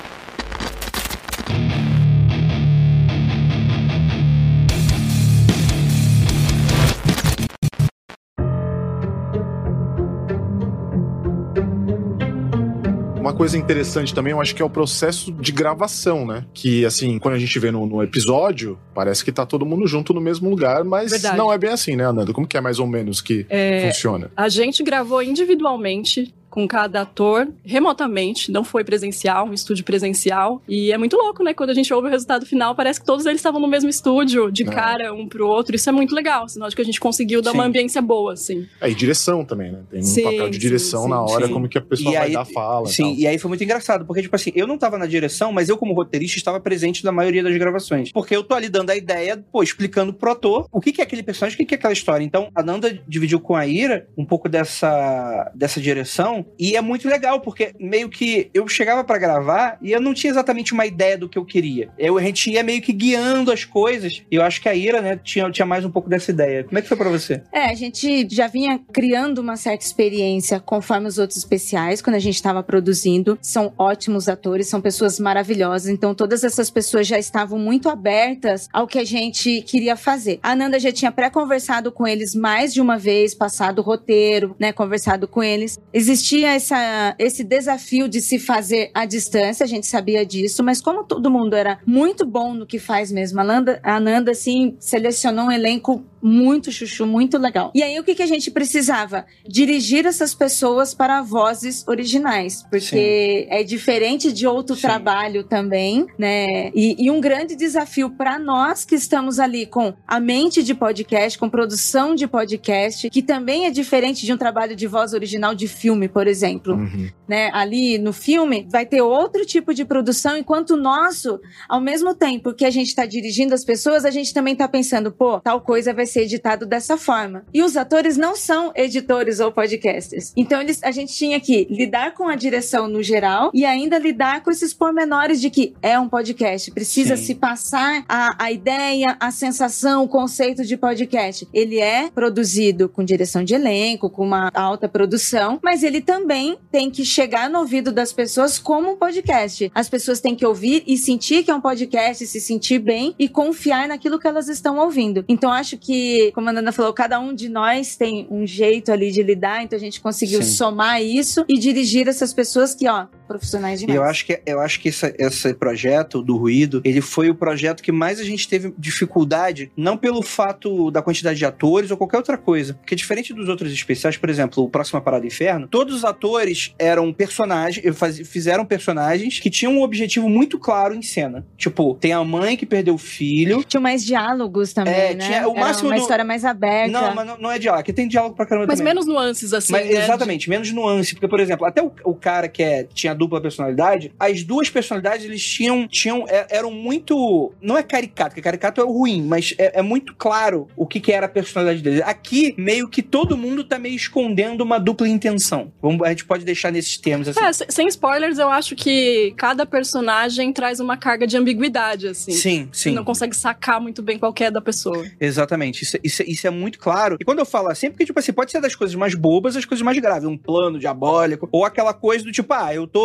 Uma coisa interessante também, eu acho que é o processo de gravação, né? Que, assim, quando a gente vê no episódio, parece que tá todo mundo junto no mesmo lugar, mas não é bem assim, né, Ananda? Como que é mais ou menos que funciona? A gente gravou individualmente com cada ator, remotamente, não foi presencial, um estúdio presencial, e é muito louco, né, quando a gente ouve o resultado final, parece que todos eles estavam no mesmo estúdio, de cara um pro outro, isso é muito legal, sinal de que a gente conseguiu dar uma ambiência boa, assim. E direção também, né, tem um papel de direção na hora, como que a pessoa vai dar fala. Sim, e aí foi muito engraçado, porque, tipo assim, eu não tava na direção, mas eu como roteirista estava presente na maioria das gravações, porque eu tô ali dando a ideia, explicando pro ator o que é aquele personagem, o que é aquela história. Então, a Nanda dividiu com a Ira um pouco dessa direção. E é muito legal, porque meio que eu chegava pra gravar e eu não tinha exatamente uma ideia do que eu queria. A gente ia meio que guiando as coisas. E eu acho que a Ira, né, tinha mais um pouco dessa ideia. Como é que foi pra você? A gente já vinha criando uma certa experiência conforme os outros especiais, quando a gente estava produzindo. São ótimos atores, são pessoas maravilhosas. Então, todas essas pessoas já estavam muito abertas ao que a gente queria fazer. A Nanda já tinha pré-conversado com eles mais de uma vez, passado o roteiro, né, conversado com eles. Existia esse desafio de se fazer à distância, a gente sabia disso, mas como todo mundo era muito bom no que faz mesmo, a Nanda, assim, selecionou um elenco muito chuchu, muito legal. E aí, o que a gente precisava? Dirigir essas pessoas para vozes originais, porque é diferente de outro trabalho também, né? E um grande desafio para nós que estamos ali com a mente de podcast, com produção de podcast, que também é diferente de um trabalho de voz original de filme, por exemplo. Né? Ali no filme vai ter outro tipo de produção, enquanto o nosso, ao mesmo tempo que a gente está dirigindo as pessoas, a gente também está pensando, tal coisa vai ser editado dessa forma. E os atores não são editores ou podcasters. Então a gente tinha que lidar com a direção no geral e ainda lidar com esses pormenores de que é um podcast. Precisa se passar a ideia, a sensação, o conceito de podcast. Ele é produzido com direção de elenco, com uma alta produção, mas ele também tem que chegar no ouvido das pessoas como um podcast. As pessoas têm que ouvir e sentir que é um podcast, se sentir bem e confiar naquilo que elas estão ouvindo. Então acho que, como a Nanda falou, cada um de nós tem um jeito ali de lidar, então a gente conseguiu somar isso e dirigir essas pessoas que, profissionais demais. E eu acho que esse projeto do Ruído, ele foi o projeto que mais a gente teve dificuldade, não pelo fato da quantidade de atores ou qualquer outra coisa, porque diferente dos outros especiais, por exemplo, o Próxima Parada Inferno, todos os atores eram personagens, fizeram personagens que tinham um objetivo muito claro em cena. Tipo, tem a mãe que perdeu o filho. Tinha mais diálogos também, né? Tinha o máximo uma história mais aberta. Não, mas não é diálogo. Aqui tem diálogo pra caramba mas também. Menos nuances, assim, né? Exatamente, menos nuance. Porque, por exemplo, até o cara que tinha dupla personalidade, as duas personalidades, eles eram muito... Não é caricato, porque caricato é o ruim, mas é muito claro o que era a personalidade deles. Aqui, meio que todo mundo tá meio escondendo uma dupla intenção. A gente pode deixar nesses termos, assim. Sem spoilers, eu acho que cada personagem traz uma carga de ambiguidade, assim. Sim. Você não consegue sacar muito bem qual que é da pessoa. Exatamente. Isso é muito claro. E quando eu falo assim, porque, tipo assim, pode ser das coisas mais bobas às coisas mais graves. Um plano diabólico. Ou aquela coisa do tipo, eu tô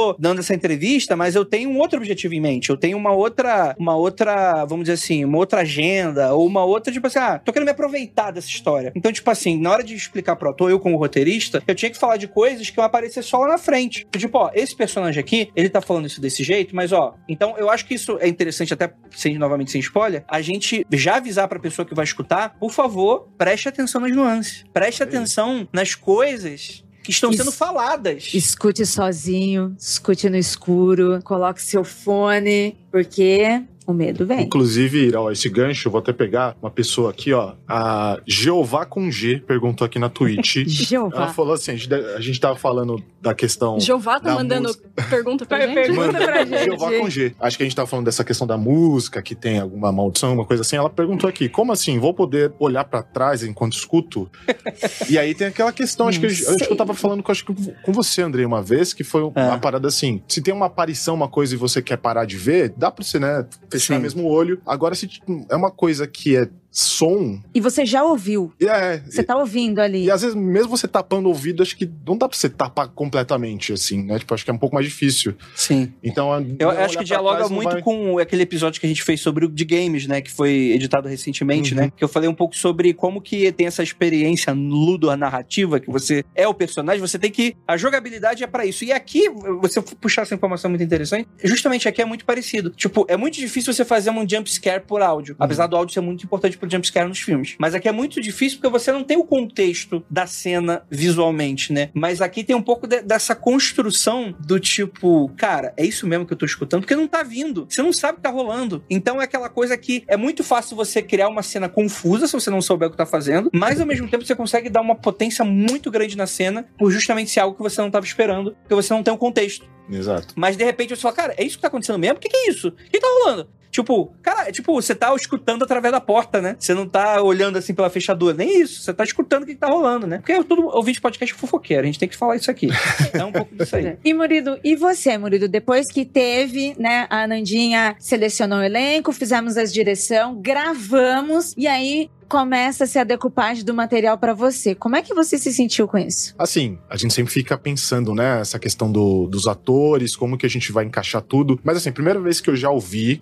tô dando essa entrevista, mas eu tenho um outro objetivo em mente. Eu tenho uma outra, vamos dizer assim, uma outra agenda, ou uma outra, tipo assim, tô querendo me aproveitar dessa história. Então, tipo assim, na hora de explicar pro ator, eu como roteirista, eu tinha que falar de coisas que iam aparecer só lá na frente. Tipo, esse personagem aqui, ele tá falando isso desse jeito, mas então eu acho que isso é interessante, até novamente sem spoiler, a gente já avisar pra pessoa que vai escutar, por favor, preste atenção nas nuances. Preste atenção nas coisas que estão sendo faladas. Escute sozinho, escute no escuro, coloque seu fone, porque o medo vem. Inclusive, esse gancho, eu vou até pegar uma pessoa aqui, a Jeová com G, perguntou aqui na Twitch. Jeová. Ela falou assim, a gente tava falando da questão... Jeová tá mandando pergunta pra gente? Pergunta pra gente. Jeová com G. Acho que a gente tava falando dessa questão da música, que tem alguma maldição, uma coisa assim. Ela perguntou aqui, como assim? Vou poder olhar pra trás enquanto escuto? E aí tem aquela questão, acho que eu tava falando com você, Andrei, uma vez, que foi uma parada assim, se tem uma aparição, uma coisa e você quer parar de ver, dá pra você, né, fechar mesmo o olho. Agora, se é uma coisa que é som... E você já ouviu. Você tá ouvindo ali. E às vezes, mesmo você tapando o ouvido, acho que não dá pra você tapar completamente, assim, né? Tipo, acho que é um pouco mais difícil. Sim. Então, eu acho que dialoga muito com aquele episódio que a gente fez sobre o de games, né? Que foi editado recentemente, né? Que eu falei um pouco sobre como que tem essa experiência ludo-narrativa, que você é o personagem, você tem que... A jogabilidade é pra isso. E aqui, você puxar essa informação muito interessante, justamente aqui é muito parecido. Tipo, é muito difícil você fazer um jump scare por áudio. Apesar do áudio ser muito importante pro jumpscare nos filmes. Mas aqui é muito difícil porque você não tem o contexto da cena visualmente, né? Mas aqui tem um pouco dessa construção do tipo, cara, é isso mesmo que eu tô escutando? Porque não tá vindo. Você não sabe o que tá rolando. Então é aquela coisa que é muito fácil você criar uma cena confusa se você não souber o que tá fazendo, mas ao mesmo tempo você consegue dar uma potência muito grande na cena por justamente ser algo que você não tava esperando, porque você não tem um contexto. Exato. Mas de repente você fala, cara, é isso que tá acontecendo mesmo? O que é isso? O que tá rolando? Tipo, cara, você tá escutando através da porta, né? Você não tá olhando assim pela fechadura. Nem isso. Você tá escutando o que tá rolando, né? Porque todo ouvinte de podcast fofoqueiro. A gente tem que falar isso aqui. É um pouco disso aí. E, Murilo, e você, Murilo? Depois que teve, né, a Nandinha selecionou o elenco, fizemos as direção, gravamos, e aí começa-se a decupagem do material pra você. Como é que você se sentiu com isso? Assim, a gente sempre fica pensando, né, essa questão dos atores, como que a gente vai encaixar tudo. Mas assim, primeira vez que eu já ouvi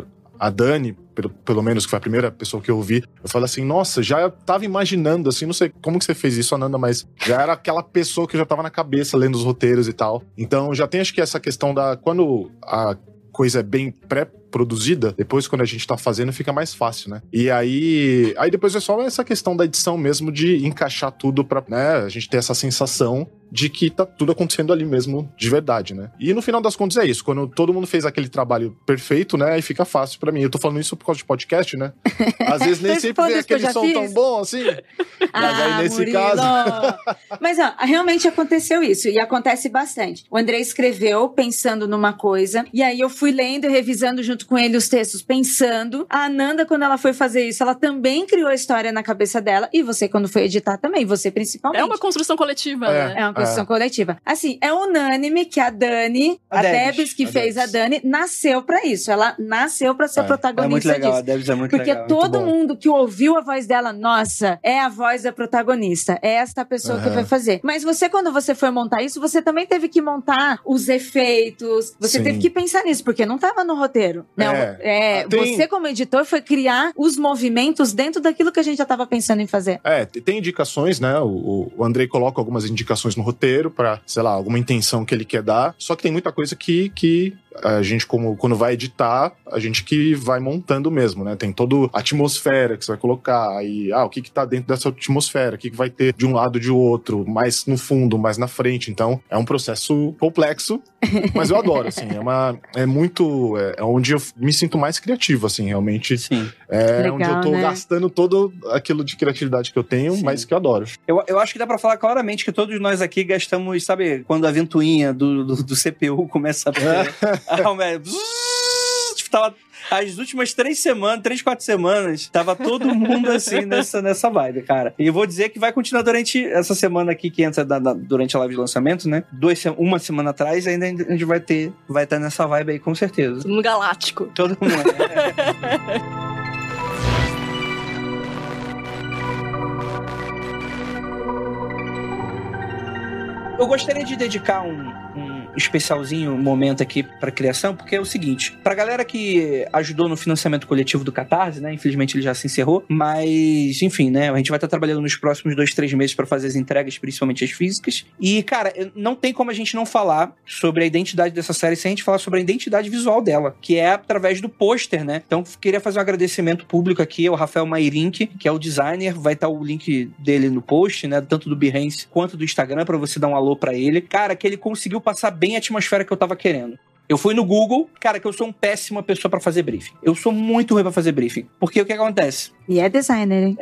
a Dani, pelo menos que foi a primeira pessoa que eu ouvi, eu falei assim, nossa, já tava imaginando, assim, não sei como que você fez isso, Ananda, mas já era aquela pessoa que já tava na cabeça lendo os roteiros e tal. Então já tem, acho que essa questão quando a coisa é bem pré-produzida, depois quando a gente tá fazendo fica mais fácil, né? E aí depois é só essa questão da edição mesmo, de encaixar tudo pra, né, a gente ter essa sensação de que tá tudo acontecendo ali mesmo, de verdade, né? E no final das contas é isso, quando todo mundo fez aquele trabalho perfeito, né, aí fica fácil pra mim. Eu tô falando isso por causa de podcast, né? Às vezes nem sempre vem aquele som tão bom assim. Mas aí nesse Murilo. caso... Mas realmente aconteceu isso, e acontece bastante. O Andrei escreveu pensando numa coisa, e aí eu fui lendo e revisando junto com ele os textos, pensando. A Ananda, quando ela foi fazer isso, ela também criou a história na cabeça dela, e você, quando foi editar também, você principalmente. É uma construção coletiva, né? É uma construção coletiva. Assim, é unânime que a Dani, a Debs, que fez a Dani, nasceu pra isso. Ela nasceu pra ser protagonista é muito legal, disso. A Debs é muito porque legal. Porque todo mundo que ouviu a voz dela, nossa, é a voz da protagonista. É esta pessoa que vai fazer. Mas você, quando você foi montar isso, você também teve que montar os efeitos. Você teve que pensar nisso, porque não tava no roteiro. Não, você, como editor, foi criar os movimentos dentro daquilo que a gente já tava pensando em fazer. Tem indicações, né? O Andrei coloca algumas indicações no roteiro pra, sei lá, alguma intenção que ele quer dar. Só que tem muita coisa que a gente, quando vai editar, a gente que vai montando mesmo, né? Tem toda a atmosfera que você vai colocar, aí, o que tá dentro dessa atmosfera, o que vai ter de um lado de outro, mais no fundo, mais na frente. Então, é um processo complexo, mas eu adoro, assim, é onde eu me sinto mais criativo, assim, realmente. Sim. É legal, onde eu tô gastando todo aquilo de criatividade que eu tenho, mas que eu adoro. Eu acho que dá pra falar claramente que todos nós aqui gastamos, sabe, quando a ventoinha do CPU começa a tava as últimas 4 semanas, tava todo mundo assim nessa vibe, cara. E eu vou dizer que vai continuar durante essa semana aqui, que entra durante a live de lançamento, né? Uma semana atrás, ainda a gente vai estar nessa vibe aí, com certeza. Todo mundo galáctico. Todo mundo. Eu gostaria de dedicar um especialzinho momento aqui pra criação, porque é o seguinte, pra galera que ajudou no financiamento coletivo do Catarse, né, infelizmente ele já se encerrou, mas, enfim, né, a gente vai estar trabalhando nos próximos 2-3 meses pra fazer as entregas, principalmente as físicas, e, cara, não tem como a gente não falar sobre a identidade dessa série sem a gente falar sobre a identidade visual dela, que é através do pôster, né, então queria fazer um agradecimento público aqui ao Rafael Mairink, que é o designer, vai estar o link dele no post, né, tanto do Behance quanto do Instagram, pra você dar um alô pra ele. Cara, que ele conseguiu passar bem a atmosfera que eu tava querendo. Eu fui no Google, cara, que eu sou uma péssima pessoa pra fazer briefing. Eu sou muito ruim pra fazer briefing. Porque o que acontece? E é designer, hein?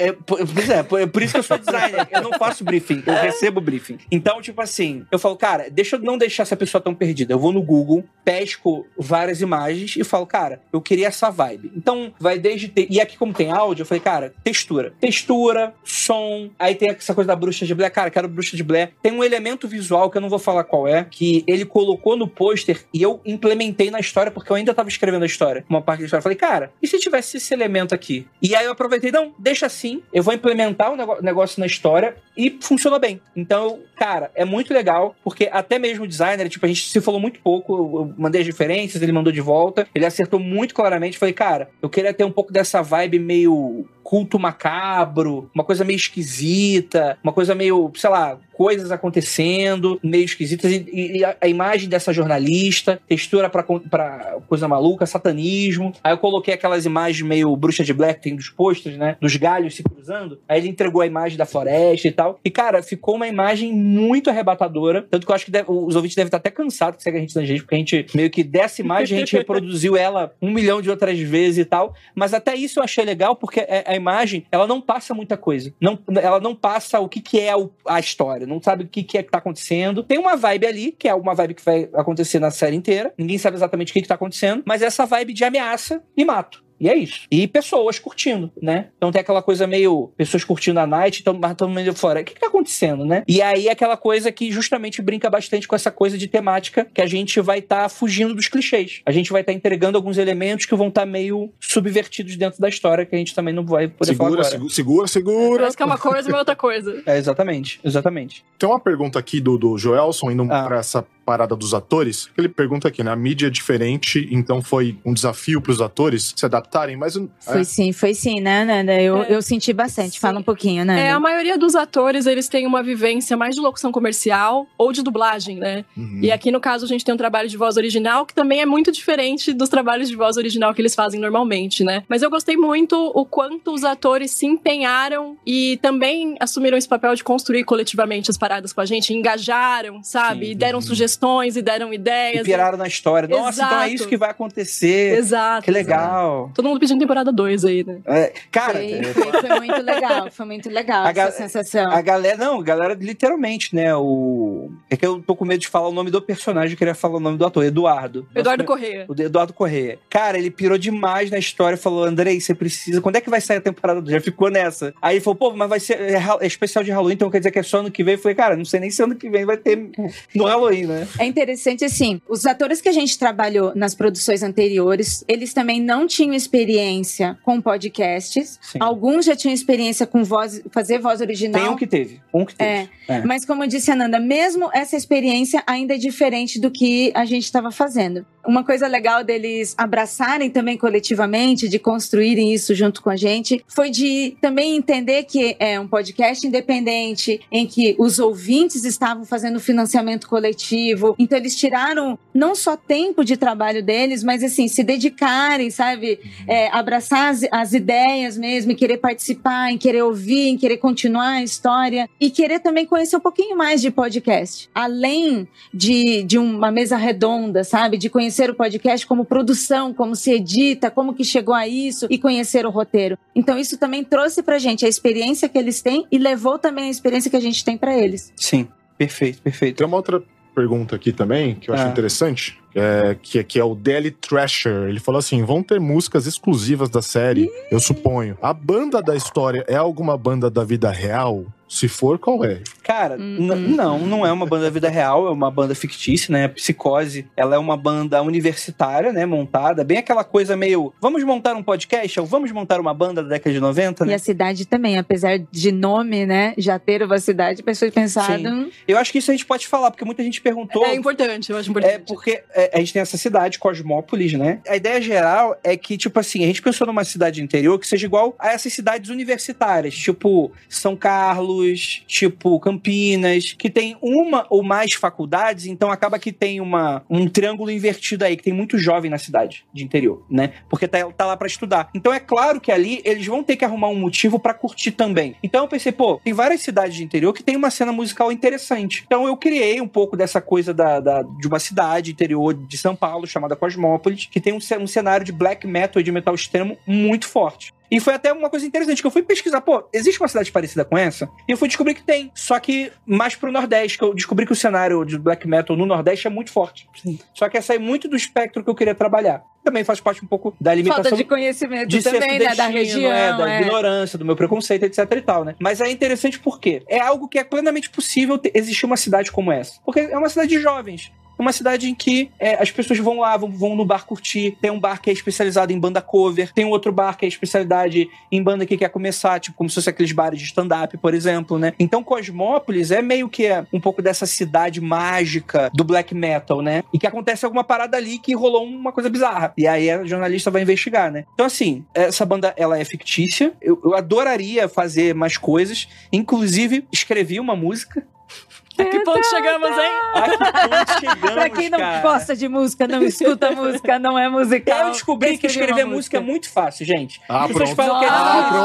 Por isso que eu sou designer. Eu não faço briefing, eu recebo briefing. Então, tipo assim, eu falo, cara, deixa eu não deixar essa pessoa tão perdida. Eu vou no Google, pesco várias imagens e falo, cara, eu queria essa vibe. Então, vai desde... E aqui como tem áudio, eu falei, cara, textura. Textura, som, aí tem essa coisa da Bruxa de Blair. Cara, quero Bruxa de Blair. Tem um elemento visual que eu não vou falar qual é, que ele colocou no pôster e eu implementei na história, porque eu ainda tava escrevendo a história. Uma parte da história. Eu falei, cara, e se tivesse esse elemento aqui? E aí eu aproveitei, não, deixa assim, eu vou implementar o negócio na história e funcionou bem. Então, cara, é muito legal, porque até mesmo o designer, tipo, a gente se falou muito pouco, eu mandei as diferenças, ele mandou de volta, ele acertou muito claramente, falei, cara, eu queria ter um pouco dessa vibe meio culto macabro, uma coisa meio esquisita, uma coisa meio, sei lá, coisas acontecendo, meio esquisitas, e a imagem dessa jornalista, textura pra coisa maluca, satanismo. Aí eu coloquei aquelas imagens meio Bruxa de Blair, que tem dos pôsteres, né, dos galhos se cruzando. Aí ele entregou a imagem da floresta e tal. E, cara, ficou uma imagem muito arrebatadora, tanto que eu acho que os ouvintes devem estar até cansados que segue a gente na gente, porque a gente meio que dessa imagem, a gente reproduziu ela 1 milhão de outras vezes e tal. Mas até isso eu achei legal, porque a imagem, ela não passa muita coisa. Ela não passa o que é a história. Não sabe o que é que tá acontecendo. Tem uma vibe ali, que é uma vibe que vai acontecer na série inteira. Ninguém sabe exatamente o que tá acontecendo, mas essa vibe de ameaça e mato. E é isso. E pessoas curtindo, né? Então tem aquela coisa meio... Pessoas curtindo a night, então todo mundo fora. O que tá acontecendo, né? E aí aquela coisa que justamente brinca bastante com essa coisa de temática que a gente vai estar fugindo dos clichês. A gente vai estar entregando alguns elementos que vão estar meio subvertidos dentro da história, que a gente também não vai poder falar agora. Segura. Parece que é uma coisa e uma outra coisa. Exatamente. Tem uma pergunta aqui do Joelson, indo pra essa parada dos atores. Ele pergunta aqui, né? A mídia é diferente, então foi um desafio pros atores se adaptarem, mas... Foi sim, né, Nanda? Eu senti bastante. Sim. Fala um pouquinho, Nanda. A maioria dos atores, eles têm uma vivência mais de locução comercial ou de dublagem, né? Uhum. E aqui, no caso, a gente tem um trabalho de voz original, que também é muito diferente dos trabalhos de voz original que eles fazem normalmente, né? Mas eu gostei muito o quanto os atores se empenharam e também assumiram esse papel de construir coletivamente as paradas com a gente, engajaram, sabe? Sim. E deram sugestões e deram ideias. E piraram na história. Nossa, então é isso que vai acontecer. Exato. Que legal. Todo mundo pedindo temporada 2 aí, né? Cara... Foi muito legal. Foi muito legal essa sensação. A galera literalmente, né? É que eu tô com medo de falar o nome do personagem, eu queria falar o nome do ator, Eduardo. Corrêa. O Eduardo Corrêa. Cara, ele pirou demais na história, falou, Andrei, você precisa... Quando é que vai sair a temporada 2? Já ficou nessa. Aí ele falou, pô, mas vai ser especial de Halloween, então quer dizer que é só ano que vem? Eu falei, cara, não sei nem se ano que vem vai ter no Halloween, né? É interessante, assim, os atores que a gente trabalhou nas produções anteriores, eles também não tinham experiência com podcasts. Sim. Alguns já tinham experiência com fazer voz original. Tem um que teve. Mas como disse a Nanda, mesmo essa experiência ainda é diferente do que a gente estava fazendo. Uma coisa legal deles abraçarem também coletivamente, de construírem isso junto com a gente, foi de também entender que é um podcast independente, em que os ouvintes estavam fazendo financiamento coletivo. Então eles tiraram não só tempo de trabalho deles, mas assim, se dedicarem, sabe? Abraçar as ideias mesmo, e querer participar, em querer ouvir, em querer continuar a história, e querer também conhecer um pouquinho mais de podcast. Além de uma mesa redonda, sabe? De conhecer o podcast como produção, como se edita, como que chegou a isso, e conhecer o roteiro. Então isso também trouxe pra gente a experiência que eles têm e levou também a experiência que a gente tem pra eles. Sim, perfeito. Tem uma outra pergunta aqui também, que eu acho interessante, que é o Daily Thrasher. Ele falou assim, vão ter músicas exclusivas da série, eu suponho. A banda da história é alguma banda da vida real? Se for, qual é? Cara, não é uma banda da vida real, é uma banda fictícia, né? A Psicose, ela é uma banda universitária, né? Montada, bem aquela coisa meio, vamos montar um podcast ou vamos montar uma banda da década de 90, né? E a cidade também, apesar de nome, né? Já ter uma cidade, pessoas pensaram... Eu acho que isso a gente pode falar, porque muita gente perguntou... É importante, eu acho importante. Porque a gente tem essa cidade, Cosmópolis, né? A ideia geral é que, tipo assim, a gente pensou numa cidade interior que seja igual a essas cidades universitárias, tipo São Carlos, tipo Campinas, que tem uma ou mais faculdades, então acaba que tem um triângulo invertido aí, que tem muito jovem na cidade de interior, né? Porque tá lá pra estudar. Então é claro que ali eles vão ter que arrumar um motivo pra curtir também. Então eu pensei, tem várias cidades de interior que tem uma cena musical interessante. Então eu criei um pouco dessa coisa de uma cidade interior de São Paulo, chamada Cosmópolis, que tem um cenário de black metal e de metal extremo muito forte. E foi até uma coisa interessante, que eu fui pesquisar, existe uma cidade parecida com essa? E eu fui descobrir que tem, só que mais pro Nordeste, que eu descobri que o cenário de black metal no Nordeste é muito forte. Sim. Só que essa é muito do espectro que eu queria trabalhar. Também faz parte um pouco da limitação... Falta de conhecimento de também, né? Da região, da ignorância, do meu preconceito, etc e tal, né? Mas é interessante porque é algo que é plenamente possível existir uma cidade como essa. Porque é uma cidade de jovens. Uma cidade em que as pessoas vão lá, vão no bar curtir. Tem um bar que é especializado em banda cover. Tem outro bar que é especialidade em banda que quer começar, tipo, como se fosse aqueles bares de stand-up, por exemplo, né? Então, Cosmópolis é meio que um pouco dessa cidade mágica do black metal, né? E que acontece alguma parada ali que rolou uma coisa bizarra. E aí a jornalista vai investigar, né? Então, assim, essa banda, ela é fictícia. Eu adoraria fazer mais coisas. Inclusive, escrevi uma música. A que ponto chegamos, hein? A que ponto chegamos, pra quem não gosta de música, não escuta música, não é musical. Eu descobri que escrever música é muito fácil, gente. As pessoas falam que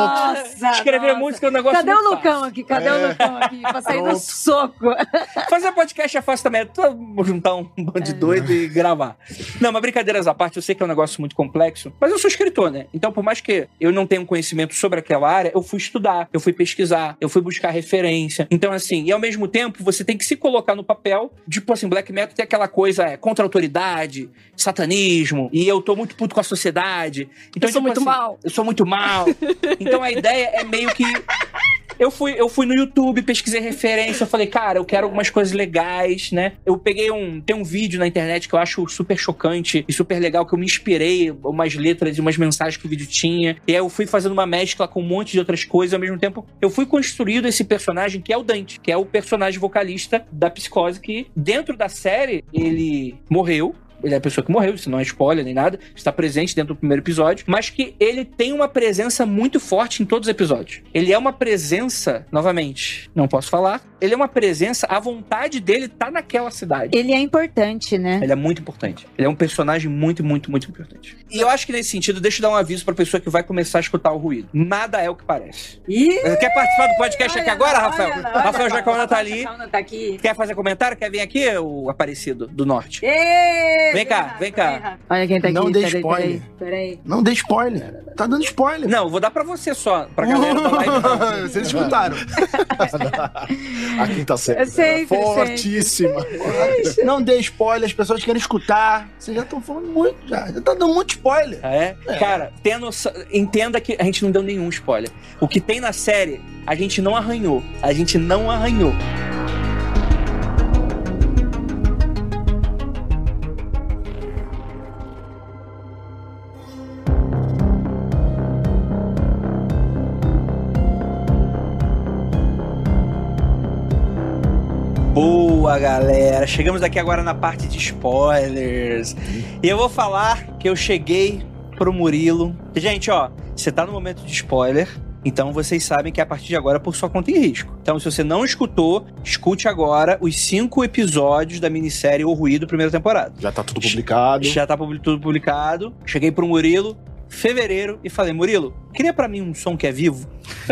é difícil. Escrever música é um negócio Cadê muito o Lucão fácil. aqui? Cadê o Lucão aqui? Pra sair no soco. Fazer podcast é fácil também. Vou juntar um bando de doido e gravar. Não, mas brincadeiras à parte, eu sei que é um negócio muito complexo, mas eu sou escritor, né? Então, por mais que eu não tenha um conhecimento sobre aquela área, eu fui estudar, eu fui pesquisar, eu fui buscar referência. Então, assim, e ao mesmo tempo, você tem que se colocar no papel, tipo assim, black metal tem aquela coisa contra a autoridade, satanismo, e eu tô muito puto com a sociedade. Então, eu sou muito mal. Eu sou muito mal. Então a ideia é meio que... Eu fui no YouTube, pesquisei referência, eu falei, cara, eu quero algumas coisas legais, né? Eu peguei tem um vídeo na internet que eu acho super chocante e super legal, que eu me inspirei, umas letras e umas mensagens que o vídeo tinha, e aí eu fui fazendo uma mescla com um monte de outras coisas, e ao mesmo tempo eu fui construindo esse personagem que é o Dante, que é o personagem vocalista da Psicose, que dentro da série, ele morreu. Ele é a pessoa que morreu, isso não é spoiler nem nada, está presente dentro do primeiro episódio, mas que ele tem uma presença muito forte em todos os episódios. Ele é uma presença, novamente, não posso falar, ele é uma presença, a vontade dele tá naquela cidade. Ele é importante, né? Ele é muito importante. Ele é um personagem muito, muito, muito importante. E eu acho que nesse sentido, deixa eu dar um aviso pra pessoa que vai começar a escutar o ruído. Nada é o que parece. Quer participar do podcast aqui agora, Rafael? Rafael Jacaúna tá ali. Tá aqui. Quer fazer comentário? Quer vir aqui, o Aparecido do Norte? Vem cá, vem cá. Olha quem tá aqui. Não dê spoiler. Peraí. Não dê spoiler. Tá dando spoiler. Não, vou dar pra você só, pra galera da live não. Vocês escutaram. A quinta série. Fortíssima. Não dê spoiler, as pessoas querem escutar. Vocês já estão falando muito, já tá dando muito spoiler. Cara, tenha noção, entenda que a gente não deu nenhum spoiler. O que tem na série, a gente não arranhou. A gente não arranhou. Boa, galera! Chegamos aqui agora na parte de spoilers. E eu vou falar que eu cheguei pro Murilo. Gente, ó, você tá no momento de spoiler, então vocês sabem que a partir de agora é por sua conta e risco. Então, se você não escutou, escute agora os 5 episódios da minissérie O Ruído, primeira temporada. Já tá tudo publicado. Já tá tudo publicado. Cheguei pro Murilo, fevereiro, e falei, Murilo, cria pra mim um som que é vivo.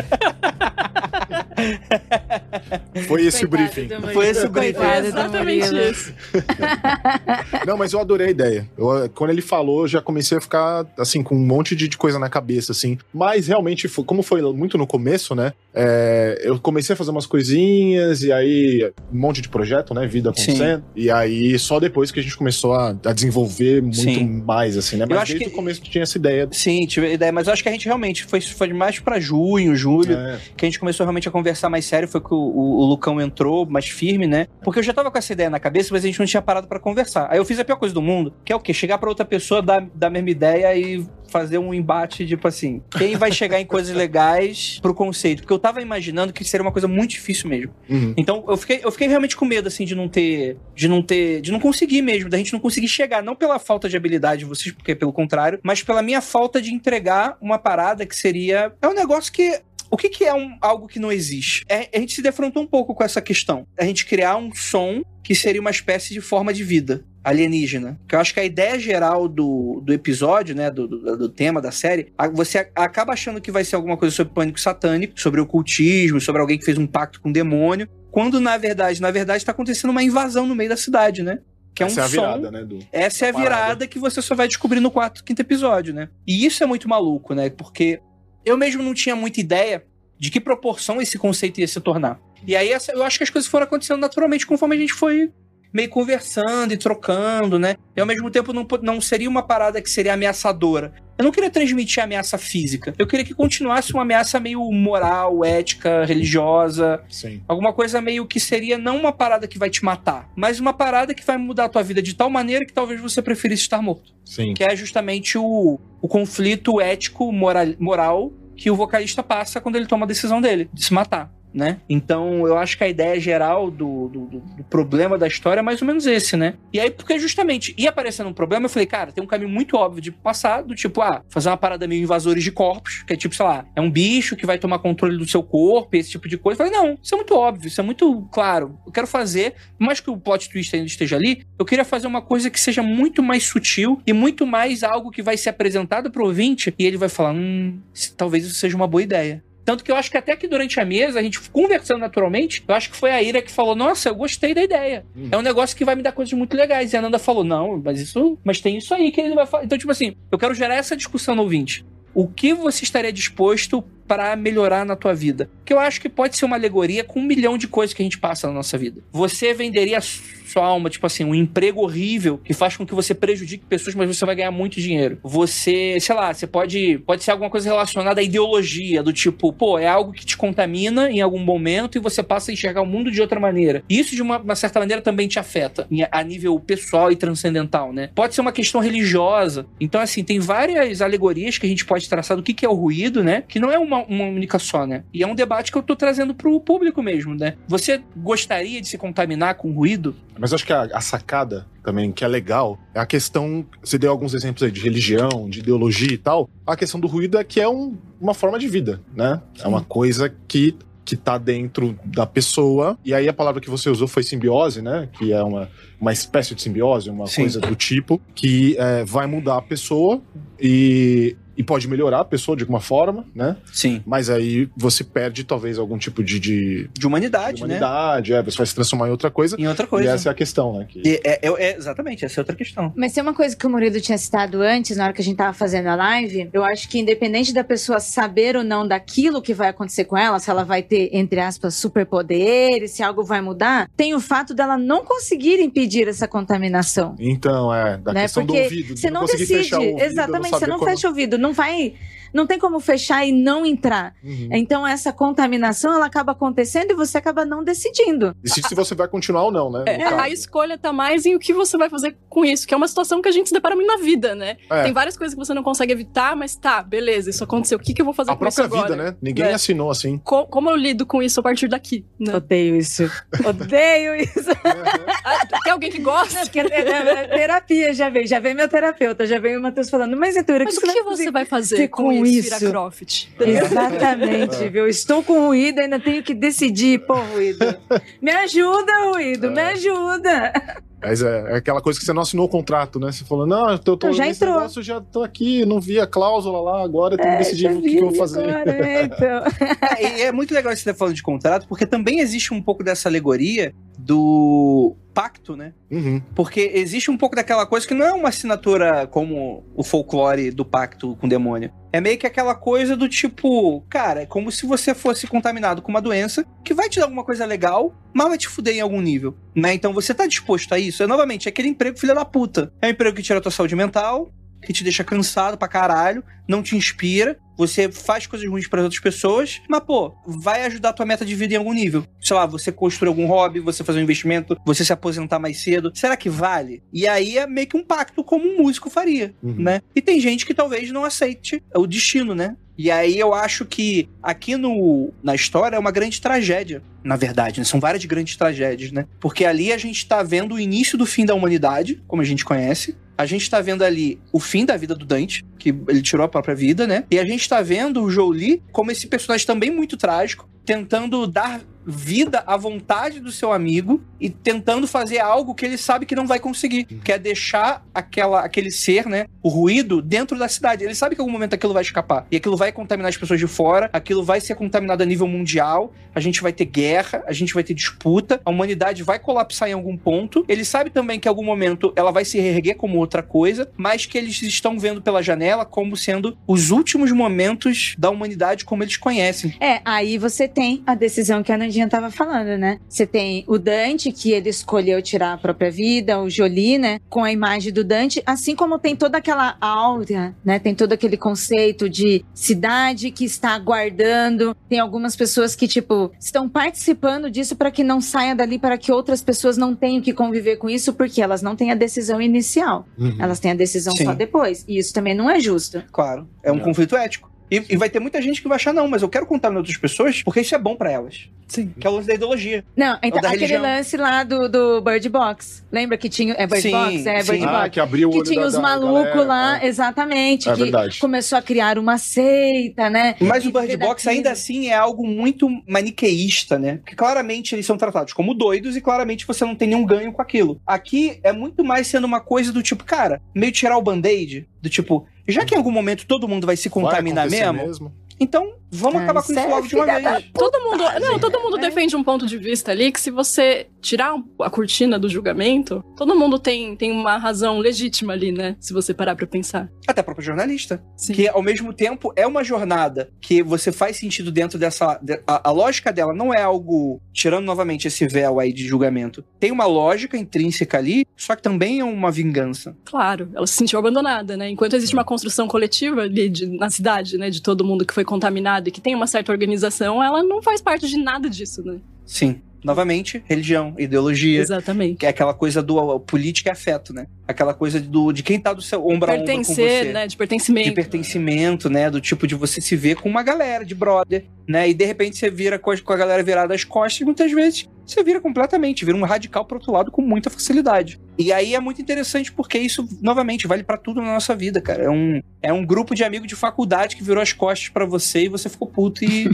Foi esse o briefing. Foi esse o briefing. Exatamente isso. Não, mas eu adorei a ideia. Quando ele falou, eu já comecei a ficar, assim, com um monte de coisa na cabeça, assim. Mas, realmente, como foi muito no começo, né? Eu comecei a fazer umas coisinhas, e aí, um monte de projeto, né? Vida acontecendo. Sim. E aí, só depois que a gente começou a desenvolver muito mais, assim, né? Mas desde o começo tinha essa ideia. Sim, tive a ideia. Mas eu acho que a gente realmente foi mais pra junho, julho, que a gente começou realmente a conversar conversar mais sério foi que o Lucão entrou mais firme, né? Porque eu já tava com essa ideia na cabeça, mas a gente não tinha parado pra conversar. Aí eu fiz a pior coisa do mundo, que é o quê? Chegar pra outra pessoa, dar a mesma ideia e fazer um embate, tipo assim, quem vai chegar em coisas legais pro conceito? Porque eu tava imaginando que seria uma coisa muito difícil mesmo. Então eu fiquei realmente com medo, assim, de não conseguir mesmo, da gente não conseguir chegar, não pela falta de habilidade de vocês, porque pelo contrário, mas pela minha falta de entregar uma parada que seria... É um negócio que... O que é algo que não existe? A gente se defrontou um pouco com essa questão. A gente criar um som que seria uma espécie de forma de vida alienígena. Que eu acho que a ideia geral do episódio, né, do tema da série, você acaba achando que vai ser alguma coisa sobre pânico satânico, sobre ocultismo, sobre alguém que fez um pacto com o demônio, quando na verdade está acontecendo uma invasão no meio da cidade, né? Que é um som. Essa é a virada, né? Essa é a virada que você só vai descobrir no 4º episódio, né? E isso é muito maluco, né? Porque eu mesmo não tinha muita ideia de que proporção esse conceito ia se tornar. E aí eu acho que as coisas foram acontecendo naturalmente conforme a gente foi meio conversando e trocando, né? E ao mesmo tempo não seria uma parada que seria ameaçadora. Eu não queria transmitir ameaça física. Eu queria que continuasse uma ameaça meio moral, ética, religiosa. Sim. Alguma coisa meio que seria não uma parada que vai te matar, mas uma parada que vai mudar a tua vida de tal maneira que talvez você preferisse estar morto. Sim. Que é justamente o conflito ético, moral que o vocalista passa quando ele toma a decisão dele, de se matar, né? Então, eu acho que a ideia geral do problema da história é mais ou menos esse, né? E aí, porque justamente ia aparecendo um problema, eu falei, cara, tem um caminho muito óbvio de passar, do tipo, fazer uma parada meio invasores de corpos, que é tipo, sei lá, é um bicho que vai tomar controle do seu corpo, esse tipo de coisa. Eu falei, não, isso é muito óbvio, isso é muito claro. Eu quero fazer, por mais que o plot twist ainda esteja ali, eu queria fazer uma coisa que seja muito mais sutil e muito mais algo que vai ser apresentado pro ouvinte e ele vai falar, talvez isso seja uma boa ideia. Tanto que eu acho que até que durante a mesa, a gente conversando naturalmente, eu acho que foi a Ira que falou, nossa, eu gostei da ideia. É um negócio que vai me dar coisas muito legais. E a Nanda falou, não, mas tem isso aí que ele vai falar. Então, tipo assim, eu quero gerar essa discussão no ouvinte. O que você estaria disposto para melhorar na tua vida? Que eu acho que pode ser uma alegoria com 1 milhão de coisas que a gente passa na nossa vida. Você venderia sua alma, tipo assim, um emprego horrível que faz com que você prejudique pessoas, mas você vai ganhar muito dinheiro. Você, sei lá, você pode ser alguma coisa relacionada à ideologia, do tipo, é algo que te contamina em algum momento e você passa a enxergar o mundo de outra maneira. E isso, de uma certa maneira, também te afeta a nível pessoal e transcendental, né? Pode ser uma questão religiosa. Então, assim, tem várias alegorias que a gente pode traçar do que é o ruído, né? Que não é uma única só, né? E é um debate que eu tô trazendo pro público mesmo, né? Você gostaria de se contaminar com ruído? Mas acho que a sacada também, que é legal, é a questão, você deu alguns exemplos aí de religião, de ideologia e tal, a questão do ruído é que é uma forma de vida, né? Sim. É uma coisa que tá dentro da pessoa, e aí a palavra que você usou foi simbiose, né? Que é uma espécie de simbiose, uma Sim. coisa do tipo, que vai mudar a pessoa e pode melhorar a pessoa de alguma forma, né? Sim. Mas aí você perde talvez algum tipo de humanidade, né? Você vai se transformar em outra coisa. Em outra coisa. E essa é a questão, né? Exatamente, essa é outra questão. Mas tem uma coisa que o Murilo tinha citado antes, na hora que a gente tava fazendo a live, eu acho que independente da pessoa saber ou não daquilo que vai acontecer com ela, se ela vai ter, entre aspas, superpoderes, se algo vai mudar, tem o fato dela não conseguir impedir essa contaminação. Então, da né? questão porque do ouvido. Você não decide, fechar o ouvido, exatamente, você não fecha o ouvido, não tem como fechar e não entrar. Uhum. Então essa contaminação, ela acaba acontecendo e você acaba não decidindo. Decide se você vai continuar ou não, né? A escolha tá mais em o que você vai fazer com isso, que é uma situação que a gente se depara muito na vida, né? Tem várias coisas que você não consegue evitar, mas beleza, isso aconteceu. O que eu vou fazer com isso agora? A própria vida, né? Ninguém assinou assim. Como eu lido com isso a partir daqui, né? Odeio isso. Odeio isso. Tem alguém que gosta? Terapia, já veio meu terapeuta, já veio o Matheus falando, mas o que você vai fazer com isso? Croft. Exatamente, viu? Estou com ruído, ainda tenho que decidir, ruído. Me ajuda, ruído, me ajuda. Mas é aquela coisa que você não assinou o contrato, né? Você falou, não, eu tô já nesse negócio, eu já tô aqui, não vi a cláusula lá, agora eu tenho que decidir o que eu vou fazer. Agora, então. E é muito legal você estar falando de contrato, porque também existe um pouco dessa alegoria do pacto, né? Uhum. Porque existe um pouco daquela coisa que não é uma assinatura como o folclore do pacto com o demônio. É meio que aquela coisa do tipo, cara, é como se você fosse contaminado com uma doença que vai te dar alguma coisa legal, mas vai te fuder em algum nível, né? Então você tá disposto a isso? Novamente, é aquele emprego filha da puta. É um emprego que tira a tua saúde mental, que te deixa cansado pra caralho, não te inspira, você faz coisas ruins para outras pessoas, mas, pô, vai ajudar a tua meta de vida em algum nível. Sei lá, você construir algum hobby, você fazer um investimento, você se aposentar mais cedo. Será que vale? E aí é meio que um pacto como um músico faria, né? E tem gente que talvez não aceite o destino, né? E aí eu acho que aqui na história é uma grande tragédia, na verdade, né? São várias grandes tragédias, né? Porque ali a gente tá vendo o início do fim da humanidade, como a gente conhece. A gente tá vendo ali o fim da vida do Dante, que ele tirou a própria vida, né? E a gente tá vendo o Jolie como esse personagem também muito trágico, tentando dar vida à vontade do seu amigo e tentando fazer algo que ele sabe que não vai conseguir, que é deixar aquele ser, né, o ruído dentro da cidade. Ele sabe que em algum momento aquilo vai escapar e aquilo vai contaminar as pessoas de fora, aquilo vai ser contaminado a nível mundial, a gente vai ter guerra, a gente vai ter disputa, a humanidade vai colapsar em algum ponto. Ele sabe também que em algum momento ela vai se reerguer como outra coisa, mas que eles estão vendo pela janela como sendo os últimos momentos da humanidade como eles conhecem. Aí você tem a decisão que a Nandinha tava falando, né? Você tem o Dante, que ele escolheu tirar a própria vida, o Jolie, né? Com a imagem do Dante, assim como tem toda aquela áurea, né? Tem todo aquele conceito de cidade que está aguardando. Tem algumas pessoas que, tipo, estão participando disso para que não saia dali, para que outras pessoas não tenham que conviver com isso, porque elas não têm a decisão inicial. Elas têm a decisão só depois. E isso também não é justo. Claro. É um conflito ético. E vai ter muita gente que vai achar, não, mas eu quero contaminar outras pessoas porque isso é bom pra elas. Sim. Que é o lance da ideologia. Não, então aquele religião. Lance lá do Bird Box. Lembra que tinha... É Bird Box? É Bird Box. Que abriu o olho que tinha os malucos lá, exatamente. É que verdade. começou a criar uma seita, né? Mas o Bird Box ainda assim é algo muito maniqueísta, né? Porque claramente eles são tratados como doidos e claramente você não tem nenhum ganho com aquilo. Aqui é muito mais sendo uma coisa do tipo, cara, meio tirar o band-aid, do tipo, já que em algum momento todo mundo vai se contaminar mesmo, então vamos acabar com isso logo de uma vez. Todo mundo defende um ponto de vista ali que se você tirar a cortina do julgamento, todo mundo tem uma razão legítima ali, né? Se você parar pra pensar. Até a própria jornalista. Sim. Que ao mesmo tempo é uma jornada que você faz sentido dentro dessa... A lógica dela não é algo... Tirando novamente esse véu aí de julgamento. Tem uma lógica intrínseca ali, só que também é uma vingança. Claro, ela se sentiu abandonada, né? Enquanto existe uma construção coletiva ali na cidade, né? De todo mundo que foi contaminado e que tem uma certa organização, ela não faz parte de nada disso, né? Sim. Novamente, religião, ideologia. Exatamente. Que é aquela coisa do política e afeto, né? Aquela coisa de quem tá do seu ombro a ombro com você. Pertencer, né? De pertencimento. De pertencimento, né? Do tipo de você se ver com uma galera de brother, né? E de repente você vira com a galera virada às costas e muitas vezes você vira completamente, vira um radical pro outro lado com muita facilidade. E aí é muito interessante porque isso, novamente, vale pra tudo na nossa vida, cara. É um grupo de amigos de faculdade que virou as costas pra você e você ficou puto e...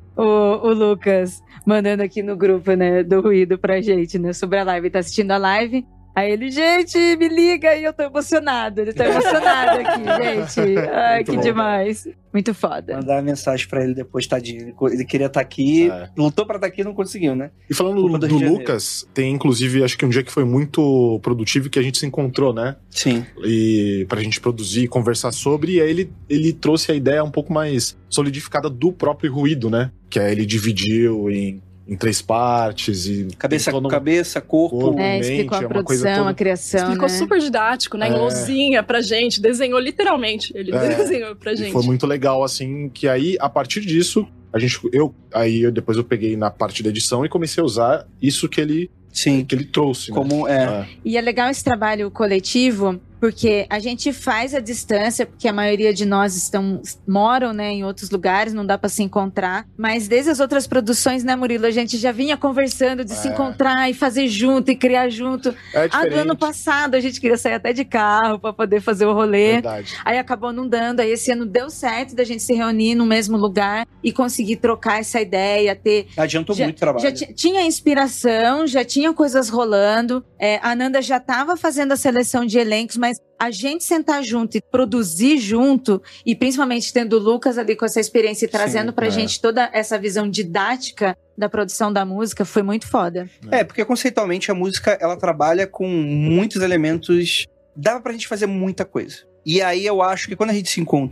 O Lucas mandando aqui no grupo, né, do Ruído pra gente, né, sobre a live. Tá assistindo a live. Aí ele, gente, me liga, e eu tô emocionado. Ele tá emocionado aqui, gente. Ai, muito que bom. Demais. Muito foda. Mandar uma mensagem pra ele depois, tadinho. Ele queria estar aqui, lutou pra estar aqui e não conseguiu, né? E falando do Lucas, tem inclusive, acho que um dia que foi muito produtivo que a gente se encontrou, né? Sim. E pra gente produzir e conversar sobre, e aí ele trouxe a ideia um pouco mais solidificada do próprio Ruído, né? Que aí ele dividiu em 3 partes e... Cabeça, corpo, mente. Explicou a produção, a criação, explicou, né? Super didático, né? Em lousinha pra gente, desenhou literalmente. Ele desenhou pra gente. E foi muito legal, assim, que aí, a partir disso, depois eu peguei na parte da edição e comecei a usar isso que ele trouxe. Como né? E é legal esse trabalho coletivo, porque a gente faz a distância, porque a maioria de nós moram, né, em outros lugares, não dá pra se encontrar, mas desde as outras produções, né, Murilo, a gente já vinha conversando de se encontrar e fazer junto e criar junto. Do ano passado a gente queria sair até de carro pra poder fazer o rolê. Verdade. Aí acabou não dando, aí esse ano deu certo da gente se reunir no mesmo lugar e conseguir trocar essa ideia, Adiantou muito o trabalho. Já tinha inspiração, já tinha coisas rolando, a Nanda já tava fazendo a seleção de elencos, mas a gente sentar junto e produzir junto, e principalmente tendo o Lucas ali com essa experiência e trazendo pra gente toda essa visão didática da produção da música, foi muito foda. Porque conceitualmente a música, ela trabalha com muitos elementos, dava pra gente fazer muita coisa. E aí eu acho que quando a gente se encontrou,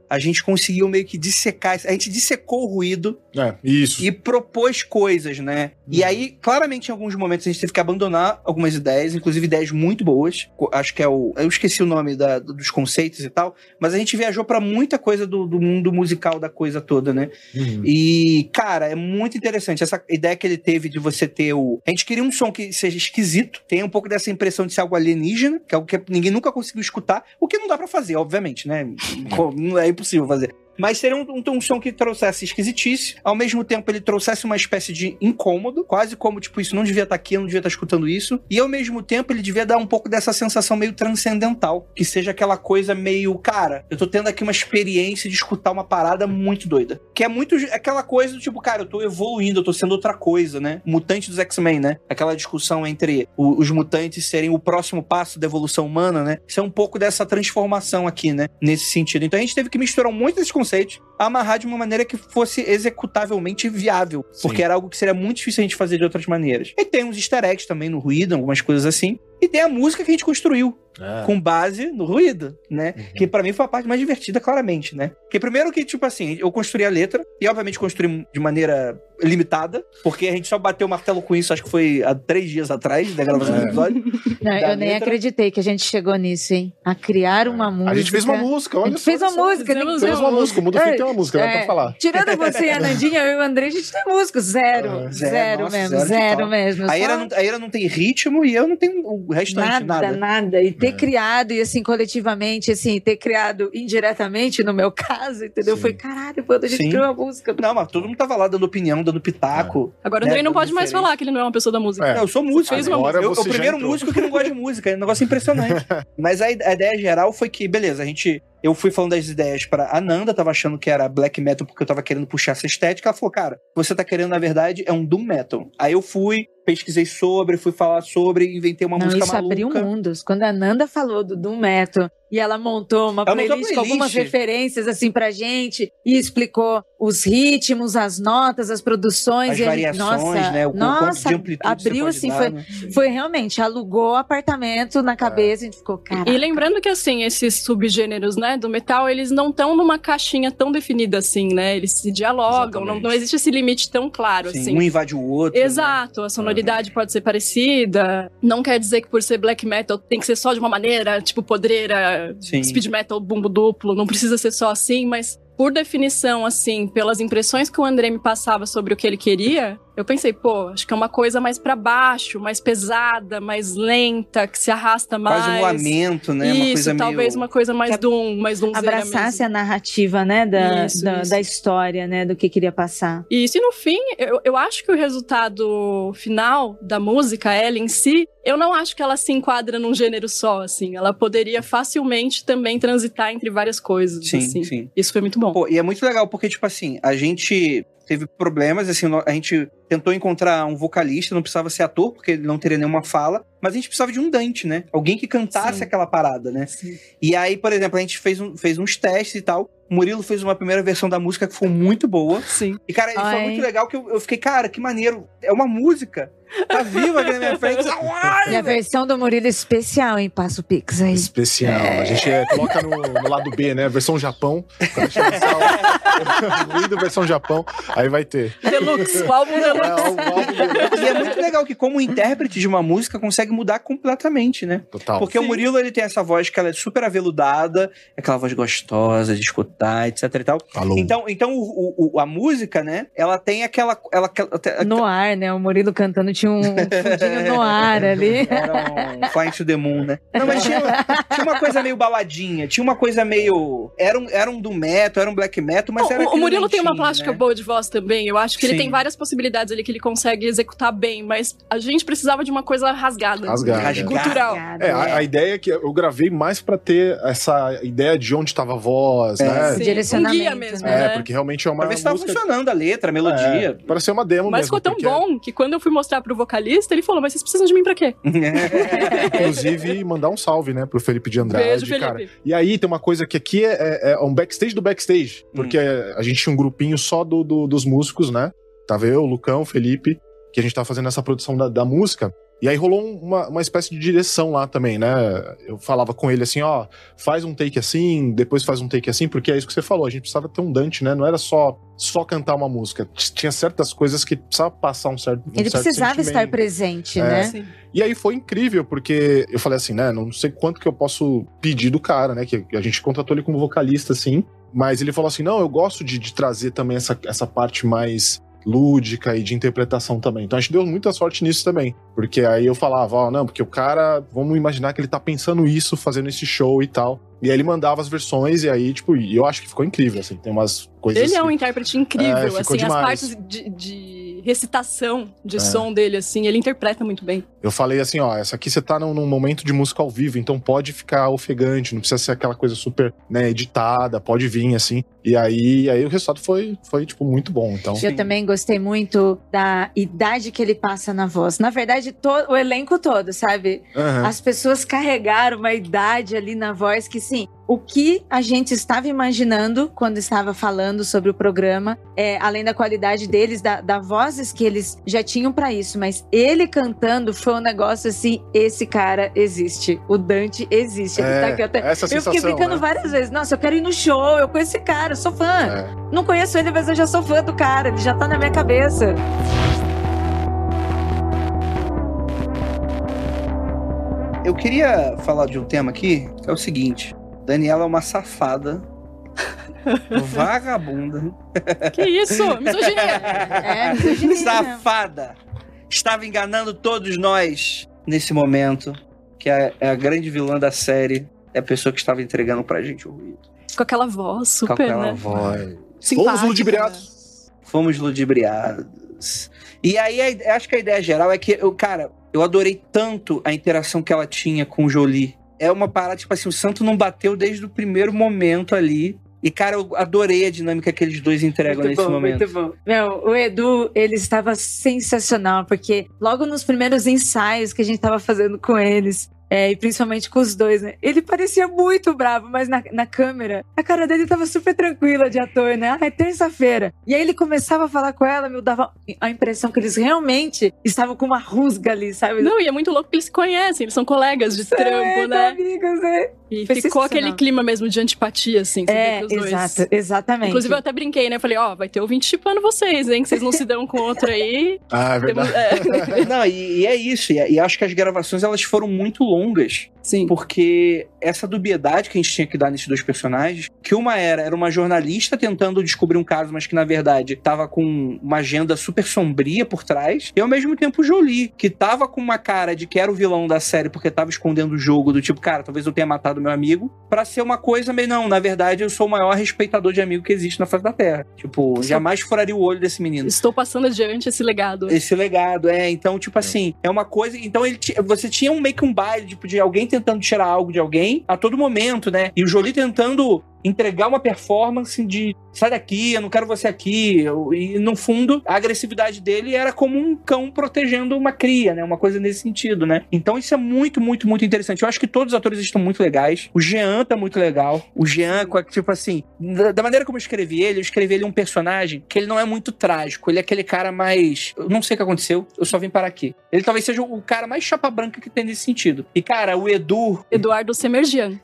a gente conseguiu meio que dissecar, a gente dissecou o ruído isso. E propôs coisas, né? E aí, claramente, em alguns momentos a gente teve que abandonar algumas ideias, inclusive ideias muito boas. Acho que eu esqueci o nome dos conceitos e tal, mas a gente viajou pra muita coisa do mundo musical da coisa toda, né? E, cara, é muito interessante essa ideia que ele teve de você ter a gente queria um som que seja esquisito, tenha um pouco dessa impressão de ser algo alienígena, que é algo que ninguém nunca conseguiu escutar, o que não dá pra fazer, obviamente, né? Não é impossível fazer. Mas seria um som que trouxesse esquisitice, ao mesmo tempo ele trouxesse uma espécie de incômodo, quase como, tipo, isso não devia estar aqui, eu não devia estar escutando isso, e ao mesmo tempo ele devia dar um pouco dessa sensação meio transcendental, que seja aquela coisa meio, cara, eu tô tendo aqui uma experiência de escutar uma parada muito doida, que é muito aquela coisa do tipo, cara, eu tô evoluindo, eu tô sendo outra coisa, né? Mutante dos X-Men, né? Aquela discussão entre os mutantes serem o próximo passo da evolução humana, né? Isso é um pouco dessa transformação aqui, né? Nesse sentido. Então a gente teve que misturar muito desses conceitos, amarrar de uma maneira que fosse executavelmente viável, porque era algo que seria muito difícil a gente fazer de outras maneiras. E tem uns easter eggs também no ruído, algumas coisas assim, e tem a música que a gente construiu com base no ruído, né? Que pra mim foi a parte mais divertida, claramente, né? Porque primeiro que, tipo assim, eu construí a letra, e obviamente construí de maneira limitada, porque a gente só bateu o martelo com isso, acho que foi há 3 dias atrás da gravação do episódio. Não, eu nem acreditei que a gente chegou nisso, hein? A criar uma música. A gente fez uma música, olha só. A gente fez uma música. Fez uma música, o Mundo Fim tem uma música, dá pra falar. Tirando você e a Nandinha, eu e o André, a gente tem música. Zero mesmo. A Ira não tem ritmo e eu não tenho o restante, nada. E ter criado, e assim, coletivamente, assim, ter criado indiretamente, no meu caso, entendeu? Foi, caralho, pô, a gente criou uma música. Não, mas todo mundo tava lá dando opinião, dando pitaco. Agora o André não pode mais falar que ele não é uma pessoa da música. Eu sou músico. Agora eu o primeiro músico que não gosta de música. É um negócio impressionante. Mas a ideia geral foi que, beleza, eu fui falando das ideias pra Ananda, tava achando que era black metal porque eu tava querendo puxar essa estética. Ela falou, cara, você tá querendo, na verdade, é um doom metal. Aí eu pesquisei fui falar sobre, inventei uma música maluca. Isso abriu mundos. Quando a Ananda falou do doom metal e ela montou uma playlist com algumas referências, assim, pra gente, e explicou os ritmos, as notas, as produções. As variações, né? O quanto de amplitude abriu, assim, foi realmente, alugou apartamento na cabeça, a gente ficou, cara. E lembrando que, assim, esses subgêneros, né, do metal, eles não estão numa caixinha tão definida assim, né? Eles se dialogam, não existe esse limite tão claro, assim. Um invade o outro. Exato, né? A sonoridade pode ser parecida, não quer dizer que por ser black metal tem que ser só de uma maneira, tipo podreira, speed metal, bumbo duplo, não precisa ser só assim, mas por definição, assim, pelas impressões que o André me passava sobre o que ele queria, eu pensei, pô, acho que é uma coisa mais pra baixo, mais pesada, mais lenta, que se arrasta mais. Quase um lamento, né? Isso, uma coisa talvez uma coisa mais doom, abraçasse a narrativa, né, da história, né, do que queria passar. Isso, e no fim, eu acho que o resultado final da música, ela em si, eu não acho que ela se enquadra num gênero só, assim. Ela poderia facilmente também transitar entre várias coisas, assim. Isso foi muito bom. Pô, e é muito legal, porque, tipo assim, a gente teve problemas, assim, a gente tentou encontrar um vocalista, não precisava ser ator, porque ele não teria nenhuma fala, mas a gente precisava de um Dante, né? Alguém que cantasse aquela parada, né? Sim. E aí, por exemplo, a gente fez uns testes e tal, o Murilo fez uma primeira versão da música que foi muito boa. Sim. E, cara, isso foi muito legal, que eu fiquei, cara, que maneiro, é uma música, tá viva aqui na minha frente. E a versão do Murilo é especial, hein? Passa o Pix aí. Especial. A gente coloca no lado B, né? Versão Japão. Quando a gente lançar o Ruído versão Japão, aí vai ter. Deluxe, o álbum Deluxe. E é muito legal que, como intérprete de uma música, consegue mudar completamente, né? Total. Porque o Murilo, ele tem essa voz que ela é super aveludada, aquela voz gostosa de escutar, etc e tal. Alô. Então a música, né? Ela tem aquela... No ar, né? O Murilo cantando tinha um fundinho no ar ali. Era um Flying to the Moon, né? Não, mas tinha uma coisa meio baladinha, tinha uma coisa meio... Era um doom metal, era um black metal, mas era... O Murilo tem uma plástica boa de voz também. Eu acho que ele Sim. tem várias possibilidades ali que ele consegue executar bem, mas a gente precisava de uma coisa rasgada. Cultural. A ideia é que eu gravei mais pra ter essa ideia de onde estava a voz, né? Sim, Direcionamento, um guia mesmo, né? Porque realmente é uma Pra ver se tava funcionando a letra, a melodia. Para ser uma demo mas mesmo. ficou tão bom que quando eu fui mostrar pro vocalista, ele falou, mas vocês precisam de mim pra quê? Inclusive, mandar um salve, né, pro Felipe de Andrade. Beijo, Felipe. Cara. E aí tem uma coisa que aqui é um backstage do backstage, porque a gente tinha um grupinho só dos músicos, né? Tava eu, o Lucão, o Felipe, que a gente tava fazendo essa produção da música. E aí rolou uma espécie de direção lá também, né? Eu falava com ele assim, ó, faz um take assim, depois faz um take assim, porque é isso que você falou, a gente precisava ter um Dante, né? Não era só cantar uma música. Tinha certas coisas que precisava passar um certo Ele precisava estar presente, né? Sim. E aí foi incrível, porque eu falei assim, né? Não sei quanto que eu posso pedir do cara, né? Que a gente contratou ele como vocalista, assim. Mas ele falou assim, não, eu gosto de trazer também essa parte mais lúdica e de interpretação também. Então a gente deu muita sorte nisso também. Porque aí eu falava, ó, não, porque o cara, vamos imaginar que ele tá pensando isso, fazendo esse show e tal. E aí ele mandava as versões e aí, tipo, e eu acho que ficou incrível, assim. Tem umas coisas... Ele é um intérprete incrível, assim. demais. As partes de recitação de som dele, assim, ele interpreta muito bem. Eu falei assim, ó, essa aqui você tá num momento de música ao vivo, então pode ficar ofegante, não precisa ser aquela coisa super, né, editada, pode vir, assim. E aí o resultado foi tipo, muito bom, então... Eu também gostei muito da idade que ele passa na voz. Na verdade, o elenco todo, sabe? Uhum. As pessoas carregaram uma idade ali na voz que, sim, o que a gente estava imaginando quando estava falando sobre o programa, além da qualidade deles, da vozes que eles já tinham pra isso, mas ele cantando foi um negócio assim, esse cara existe, o Dante existe, ele tá aqui até... Essa sensação, eu fiquei brincando, né? várias vezes, nossa, eu quero ir no show, eu conheço esse cara, eu sou fã. Não conheço ele, mas eu já sou fã do cara, ele já tá na minha cabeça. Eu queria falar de um tema aqui, que é o seguinte. Daniela é uma safada, vagabunda. Que isso? Misoginia! Misoginia. Safada! Estava enganando todos nós nesse momento, que é a grande vilã da série, é a pessoa que estava entregando pra gente o ruído. Com aquela voz super, Com aquela né? voz. Fomos ludibriados. Fomos ludibriados. E aí, acho que a ideia geral é que, eu adorei tanto a interação que ela tinha com o Jolie. É uma parada, tipo assim, o santo não bateu desde o primeiro momento ali. E, cara, eu adorei a dinâmica que eles dois entregam nesse momento. Muito bom. Meu, o Edu, ele estava sensacional, porque logo nos primeiros ensaios que a gente tava fazendo com eles, e principalmente com os dois, né? Ele parecia muito bravo, mas na câmera, a cara dele tava super tranquila de ator, né? É terça-feira. E aí ele começava a falar com ela, me dava a impressão que eles realmente estavam com uma rusga ali, sabe? Não, e é muito louco que eles se conhecem, eles são colegas de trampo, né? Amigos, né? E ficou aquele clima mesmo de antipatia, assim, você vê que os dois. Exatamente. Inclusive eu até brinquei, né? Eu falei, vai ter ouvinte chipando vocês, hein? Que vocês não se dão com outro aí. Ah, é verdade. Não, e é isso. E acho que as gravações, elas foram muito longas. Sim. Porque essa dubiedade que a gente tinha que dar nesses dois personagens, que uma era uma jornalista tentando descobrir um caso, mas que na verdade tava com uma agenda super sombria por trás, e ao mesmo tempo o Jolie, que tava com uma cara de que era o vilão da série porque tava escondendo o jogo, do tipo, cara, talvez eu tenha matado meu amigo, pra ser uma coisa meio, não, na verdade eu sou o maior respeitador de amigo que existe na face da Terra. Tipo, jamais furaria o olho desse menino. Estou passando adiante esse legado. Esse legado, então, tipo assim, é uma coisa, então você tinha meio que um baile, tipo, de alguém tentando tirar algo de alguém a todo momento, né? E o Jolie tentando entregar uma performance de sai daqui, eu não quero você aqui. E no fundo, a agressividade dele era como um cão protegendo uma cria, né? Uma coisa nesse sentido, né? Então isso é muito, muito, muito interessante. Eu acho que todos os atores estão muito legais. O Jean tá muito legal. O Jean, tipo assim, da maneira como eu escrevi ele um personagem que ele não é muito trágico. Ele é aquele cara mais... Eu não sei o que aconteceu, eu só vim parar aqui. Ele talvez seja o cara mais chapa branca que tem nesse sentido. E, cara, o Eduardo Semerjian,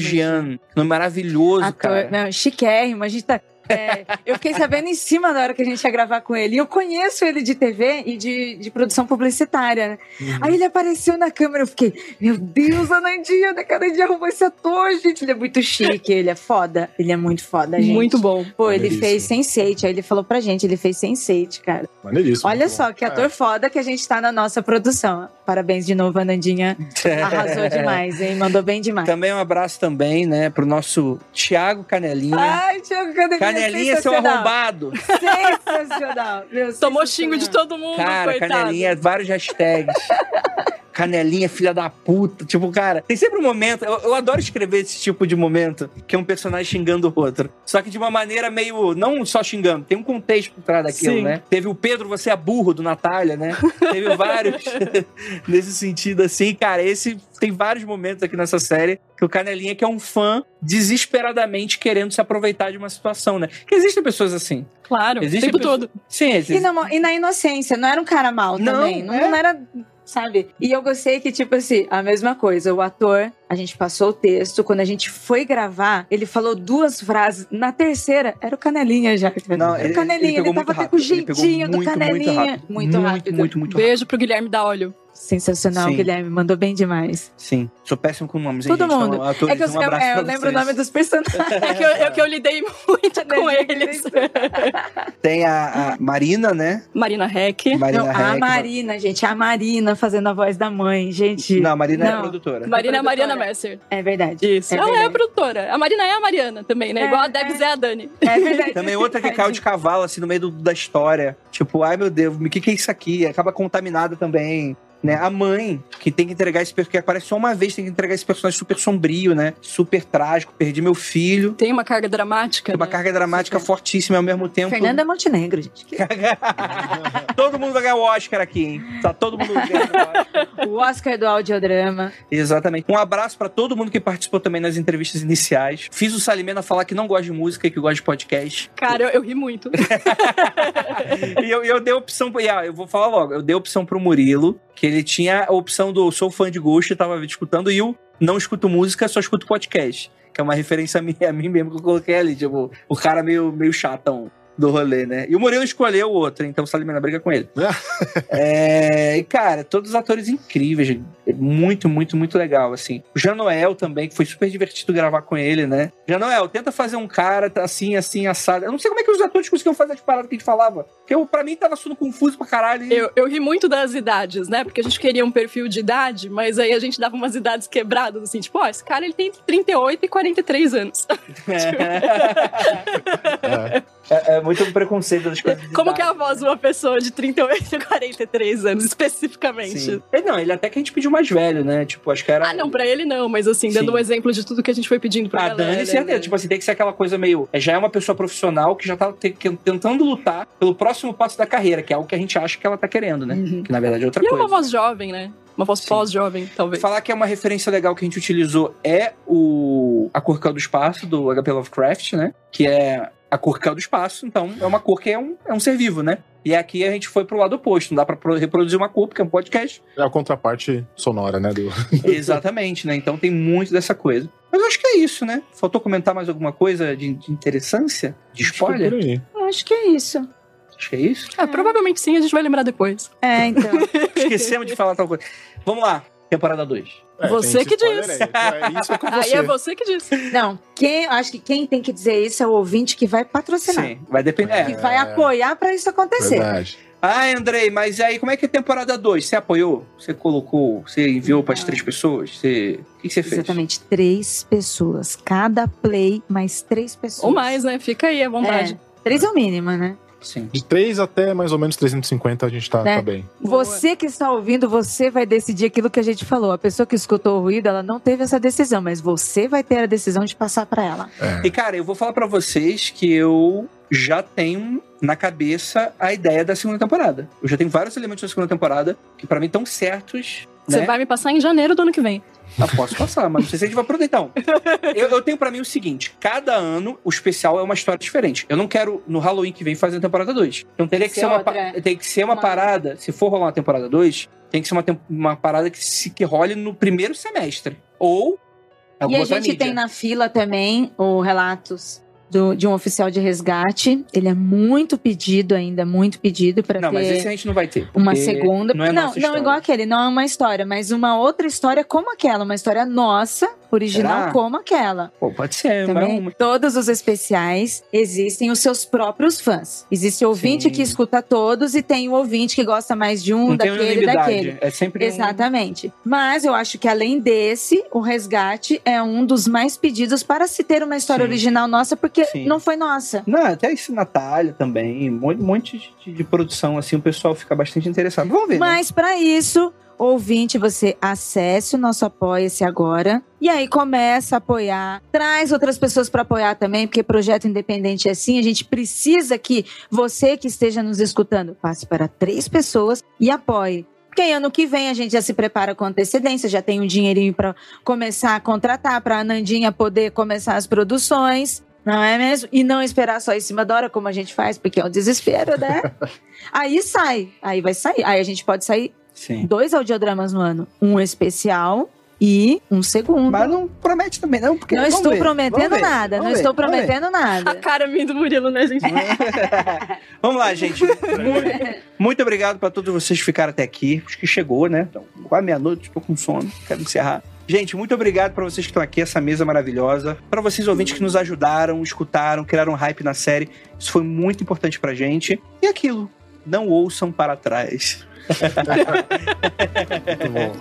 nome maravilhoso, ator, cara. não, chiquérrimo, a gente tá... eu fiquei sabendo em cima da hora que a gente ia gravar com ele. E eu conheço ele de TV e de produção publicitária, né? Aí ele apareceu na câmera, eu fiquei, meu Deus, a Nandinha arrumou esse ator, gente. Ele é muito chique, ele é foda. Ele é muito foda, gente. Muito bom. Pô, ele fez Sense8, aí ele falou pra gente, ele fez Sense8, cara. Maneiríssimo. Olha só, que ator foda que a gente tá na nossa produção. Parabéns de novo, a Nandinha arrasou demais, hein? Mandou bem demais. Também um abraço também, né, pro nosso Thiago Canelinha. Ai, Thiago Canelinha. Canelinha, seu arrombado. Sensacional. Meu, tomou xingo de todo mundo, cara, coitado. Canelinha, vários hashtags. Canelinha, filha da puta. Tipo, cara, tem sempre um momento... Eu adoro escrever esse tipo de momento, que é um personagem xingando o outro. Só que de uma maneira meio... Não só xingando, tem um contexto por trás daquilo, Sim. né? Teve o Pedro, você é burro, do Natália, né? Teve vários nesse sentido, assim. Cara, tem vários momentos aqui nessa série que o Canelinha, que é um fã desesperadamente querendo se aproveitar de uma situação, né? Que existem pessoas assim. Claro, o tempo todo. Sim, E na inocência, não era um cara mau também. Não era... sabe? E eu gostei que, tipo assim, a mesma coisa, o ator, a gente passou o texto, quando a gente foi gravar, ele falou 2 frases, na terceira, era o Canelinha já. Não, era o Canelinha, ele tava até com o jeitinho do Canelinha. Muito rápido. Muito Beijo pro Guilherme da Óleo. Sensacional, Sim. Guilherme, mandou bem demais. Sim, sou péssimo com nomes, hein, Todo gente? mundo. Então, atores, É que eu lembro o nome dos personagens. É que eu lidei muito com eles. Tem a Marina, né? Marina Heck. Marina A Heck. Marina, gente, a Marina fazendo a voz da mãe, gente. Não, a Marina é Não. a produtora. Marina é a produtora. Mariana Messer. É verdade. Isso. Ela é a produtora. A Marina é a Mariana também, né? É, Igual a Debs é a Dani. É verdade. Também outra que caiu de cavalo, assim, no meio da história. Tipo, ai meu Deus, o que é isso aqui? Acaba contaminada também. Né? A mãe, que tem que entregar esse personagem, que aparece só uma vez, tem que entregar esse personagem super sombrio, né? Super trágico, perdi meu filho. Tem uma carga dramática. Tem uma carga dramática fortíssima ao mesmo tempo. Fernanda Montenegro, gente. Todo mundo vai ganhar o Oscar aqui, hein? Tá todo mundo ganhando o Oscar. O Oscar do audiodrama. Exatamente. Um abraço pra todo mundo que participou também nas entrevistas iniciais. Fiz o Salimena falar que não gosta de música e que gosta de podcast. Cara, eu ri muito. E eu dei a opção... eu vou falar logo. Eu dei a opção pro Murilo, que ele tinha a opção do sou fã de Ghost, tava escutando, e o não escuto música, só escuto podcast. Que é uma referência a mim mesmo que eu coloquei ali. Tipo, o cara meio chatão do rolê, né? E o Murilo escolheu o outro, então o Salimena briga com ele. E, cara, todos os atores incríveis. Muito, muito, muito legal, assim. O Janoel também, que foi super divertido gravar com ele, né? Janoel, tenta fazer um cara assim, assado. Eu não sei como é que os atores conseguiam fazer as paradas que a gente falava. Porque pra mim tava tudo confuso pra caralho. E... Eu ri muito das idades, né? Porque a gente queria um perfil de idade, mas aí a gente dava umas idades quebradas, assim. Tipo, esse cara, ele tem entre 38 e 43 anos. É muito preconceito das coisas. Como que é a voz de uma pessoa de 38 e 43 anos, especificamente? Sim. Não, ele até que a gente pediu mais velho, né? Tipo, acho que era... Não, pra ele não, mas assim, dando um exemplo de tudo que a gente foi pedindo pra galera. Dani, certeza. Né? Tipo assim, tem que ser aquela coisa meio... Já é uma pessoa profissional que já tá tentando lutar pelo próximo passo da carreira, que é algo que a gente acha que ela tá querendo, né? Uhum. Que na verdade é outra coisa. coisa. E é uma voz jovem, né? Uma voz pós-jovem, talvez. Falar que é uma referência legal que a gente utilizou é a cor que é do espaço, do HP Lovecraft, né? Que é a cor que é do espaço, então é uma cor que é um ser vivo, né? E aqui a gente foi pro lado oposto, não dá pra reproduzir uma cor, porque é um podcast. É a contraparte sonora, né? Exatamente, né? Então tem muito dessa coisa. Mas eu acho que é isso, né? Faltou comentar mais alguma coisa de interessância? De spoiler? Acho que é isso. Acho que é isso. Provavelmente sim, a gente vai lembrar depois. Então. Esquecemos de falar tal coisa. Vamos lá, temporada 2. Você que diz. Isso é com você. Aí é você que diz. Não, acho que quem tem que dizer isso é o ouvinte que vai patrocinar. Sim, vai depender. Que vai apoiar pra isso acontecer. Verdade. Andrei, mas aí como é que é a temporada 2? Você apoiou? Você colocou? Você enviou para as 3 pessoas? O que você fez? Exatamente, 3 pessoas. Cada play, mais 3 pessoas. Ou mais, né? Fica aí à vontade. 3 é o mínimo, né? Sim. De 3 até mais ou menos 350 a gente tá bem. Você que está ouvindo, você vai decidir aquilo que a gente falou. A pessoa que escutou o ruído, ela não teve essa decisão, mas você vai ter a decisão de passar para ela. E cara, eu vou falar para vocês que eu já tenho na cabeça a ideia da segunda temporada. Eu já tenho vários elementos da segunda temporada que para mim estão certos. Você vai me passar em janeiro do ano que vem. Posso passar, mas não sei se a gente vai aproveitar. Então, eu tenho pra mim o seguinte: cada ano o especial é uma história diferente. Eu não quero no Halloween que vem fazer a temporada 2. Então teria que ser uma parada. Se for rolar uma temporada 2, tem que ser uma parada que role no primeiro semestre. Ou e a gente tem na fila também o Relatos de um oficial de resgate. Ele é muito pedido ainda, muito pedido pra ter... Não, mas esse a gente não vai ter. Uma segunda... Não, não igual aquele, não é uma história, mas uma outra história como aquela, uma história nossa, original como aquela. Pô, pode ser. Também, todos os especiais existem os seus próprios fãs. Existe o ouvinte que escuta todos e tem o ouvinte que gosta mais de um, não daquele e daquele. É sempre Exatamente. Mas eu acho que além desse, o resgate é um dos mais pedidos para se ter uma história original nossa, porque não foi nossa. Não, até isso Natália também, um monte de produção, assim, o pessoal fica bastante interessado. Vamos ver, Mas para isso, ouvinte, você acesse o nosso Apoia-se agora e aí começa a apoiar. Traz outras pessoas para apoiar também, porque projeto independente é assim. A gente precisa que você que esteja nos escutando passe para 3 pessoas e apoie. Porque ano que vem a gente já se prepara com antecedência, já tem um dinheirinho para começar a contratar, para a Nandinha poder começar as produções. Não é mesmo? E não esperar só em cima da hora, como a gente faz, porque é um desespero, né? Aí vai sair. Aí a gente pode sair Sim. 2 audiodramas no ano. Um especial e um segundo. Mas não promete também, não. Porque Não estou prometendo nada. Não estou prometendo nada. A cara minha do Murilo, né, gente? Vamos lá, gente. Muito obrigado para todos vocês que ficaram até aqui. Acho que chegou, né? Então, quase meia-noite, estou com sono. Quero encerrar. Gente, muito obrigado para vocês que estão aqui, essa mesa maravilhosa. Para vocês ouvintes que nos ajudaram, escutaram, criaram hype na série. Isso foi muito importante pra gente. E aquilo, não ouçam para trás. Muito bom.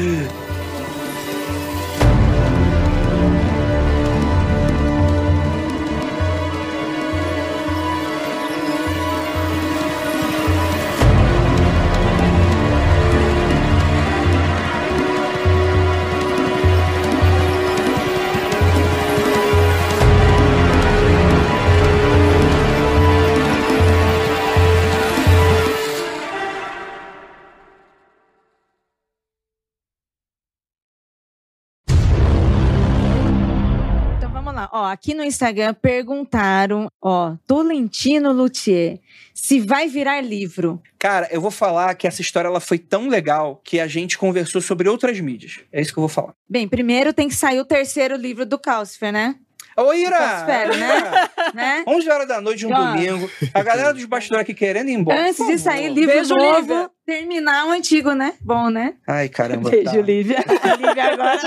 Ó, aqui no Instagram perguntaram, Tolentino Luthier, se vai virar livro. Cara, eu vou falar que essa história ela foi tão legal que a gente conversou sobre outras mídias. É isso que eu vou falar. Bem, primeiro tem que sair o 3º livro do Calcifer, né? Ô, Ira! Calcifer, né? 11 horas da noite de um domingo. A galera dos bastidores aqui querendo ir embora. Antes de sair livro Beijo, novo, Lívia. terminar o antigo, né? Bom, né? Ai, caramba. Beijo, Lívia. Lívia agora.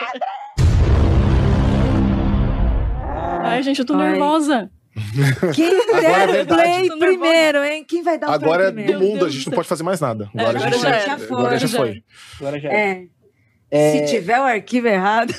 Ai, gente, eu tô nervosa. Quem Agora é der o verdade. play primeiro, hein? Quem vai dar o Agora play é primeiro? do mundo, a gente não pode fazer mais nada. Agora agora já foi. Agora já é. Se tiver o arquivo errado...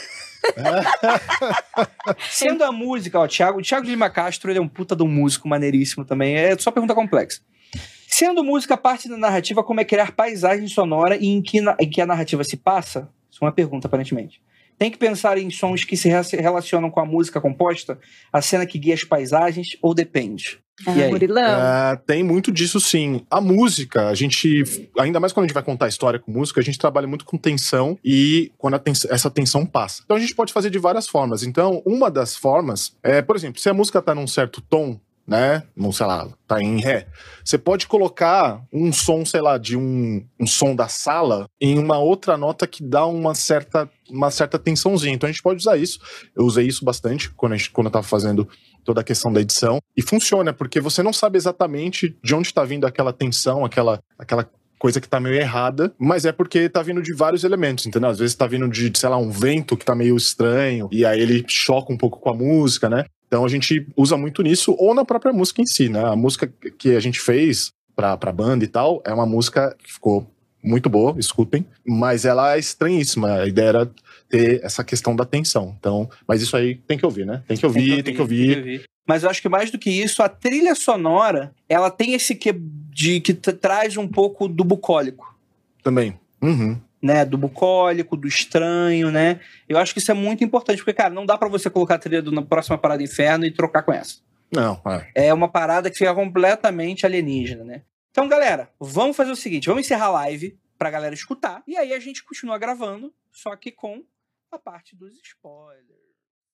Sendo a música, o Thiago de Lima Castro, ele é um puta de um músico maneiríssimo também. É só pergunta complexa. Sendo música parte da narrativa, como é criar paisagem sonora e em que a narrativa se passa? Isso é uma pergunta, aparentemente. Tem que pensar em sons que se relacionam com a música composta, a cena que guia as paisagens, ou depende? E aí? Murilão. Tem muito disso, sim. A música, a gente, ainda mais quando a gente vai contar a história com música, a gente trabalha muito com tensão e quando essa tensão passa. Então a gente pode fazer de várias formas. Então, uma das formas é, por exemplo, se a música tá num certo tom, né, não sei lá, tá em ré, você pode colocar um som, sei lá, de um som da sala em uma outra nota que dá uma certa tensãozinha. Então a gente pode usar isso. Eu usei isso bastante quando eu tava fazendo toda a questão da edição. E funciona, porque você não sabe exatamente de onde tá vindo aquela tensão, aquela coisa que tá meio errada, mas é porque tá vindo de vários elementos, entendeu? Às vezes tá vindo de, sei lá, um vento que tá meio estranho, e aí ele choca um pouco com a música, né? Então a gente usa muito nisso, ou na própria música em si, né? A música que a gente fez pra banda e tal, é uma música que ficou muito boa, escutem, mas ela é estranhíssima. A ideia era ter essa questão da tensão. Então, mas isso aí tem que ouvir, né? Tem que ouvir. Mas eu acho que mais do que isso, a trilha sonora, ela tem esse que traz um pouco do bucólico. Também. Uhum. Né, do bucólico, do estranho, né? Eu acho que isso é muito importante, porque, cara, não dá pra você colocar a trilha na próxima Parada Inferno e trocar com essa. Não, é uma parada que fica completamente alienígena, né? Então, galera, vamos fazer o seguinte, vamos encerrar a live pra galera escutar, e aí a gente continua gravando, só que com a parte dos spoilers.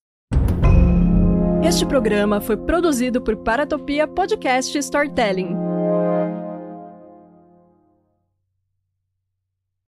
Este programa foi produzido por Paratopia Podcast Storytelling.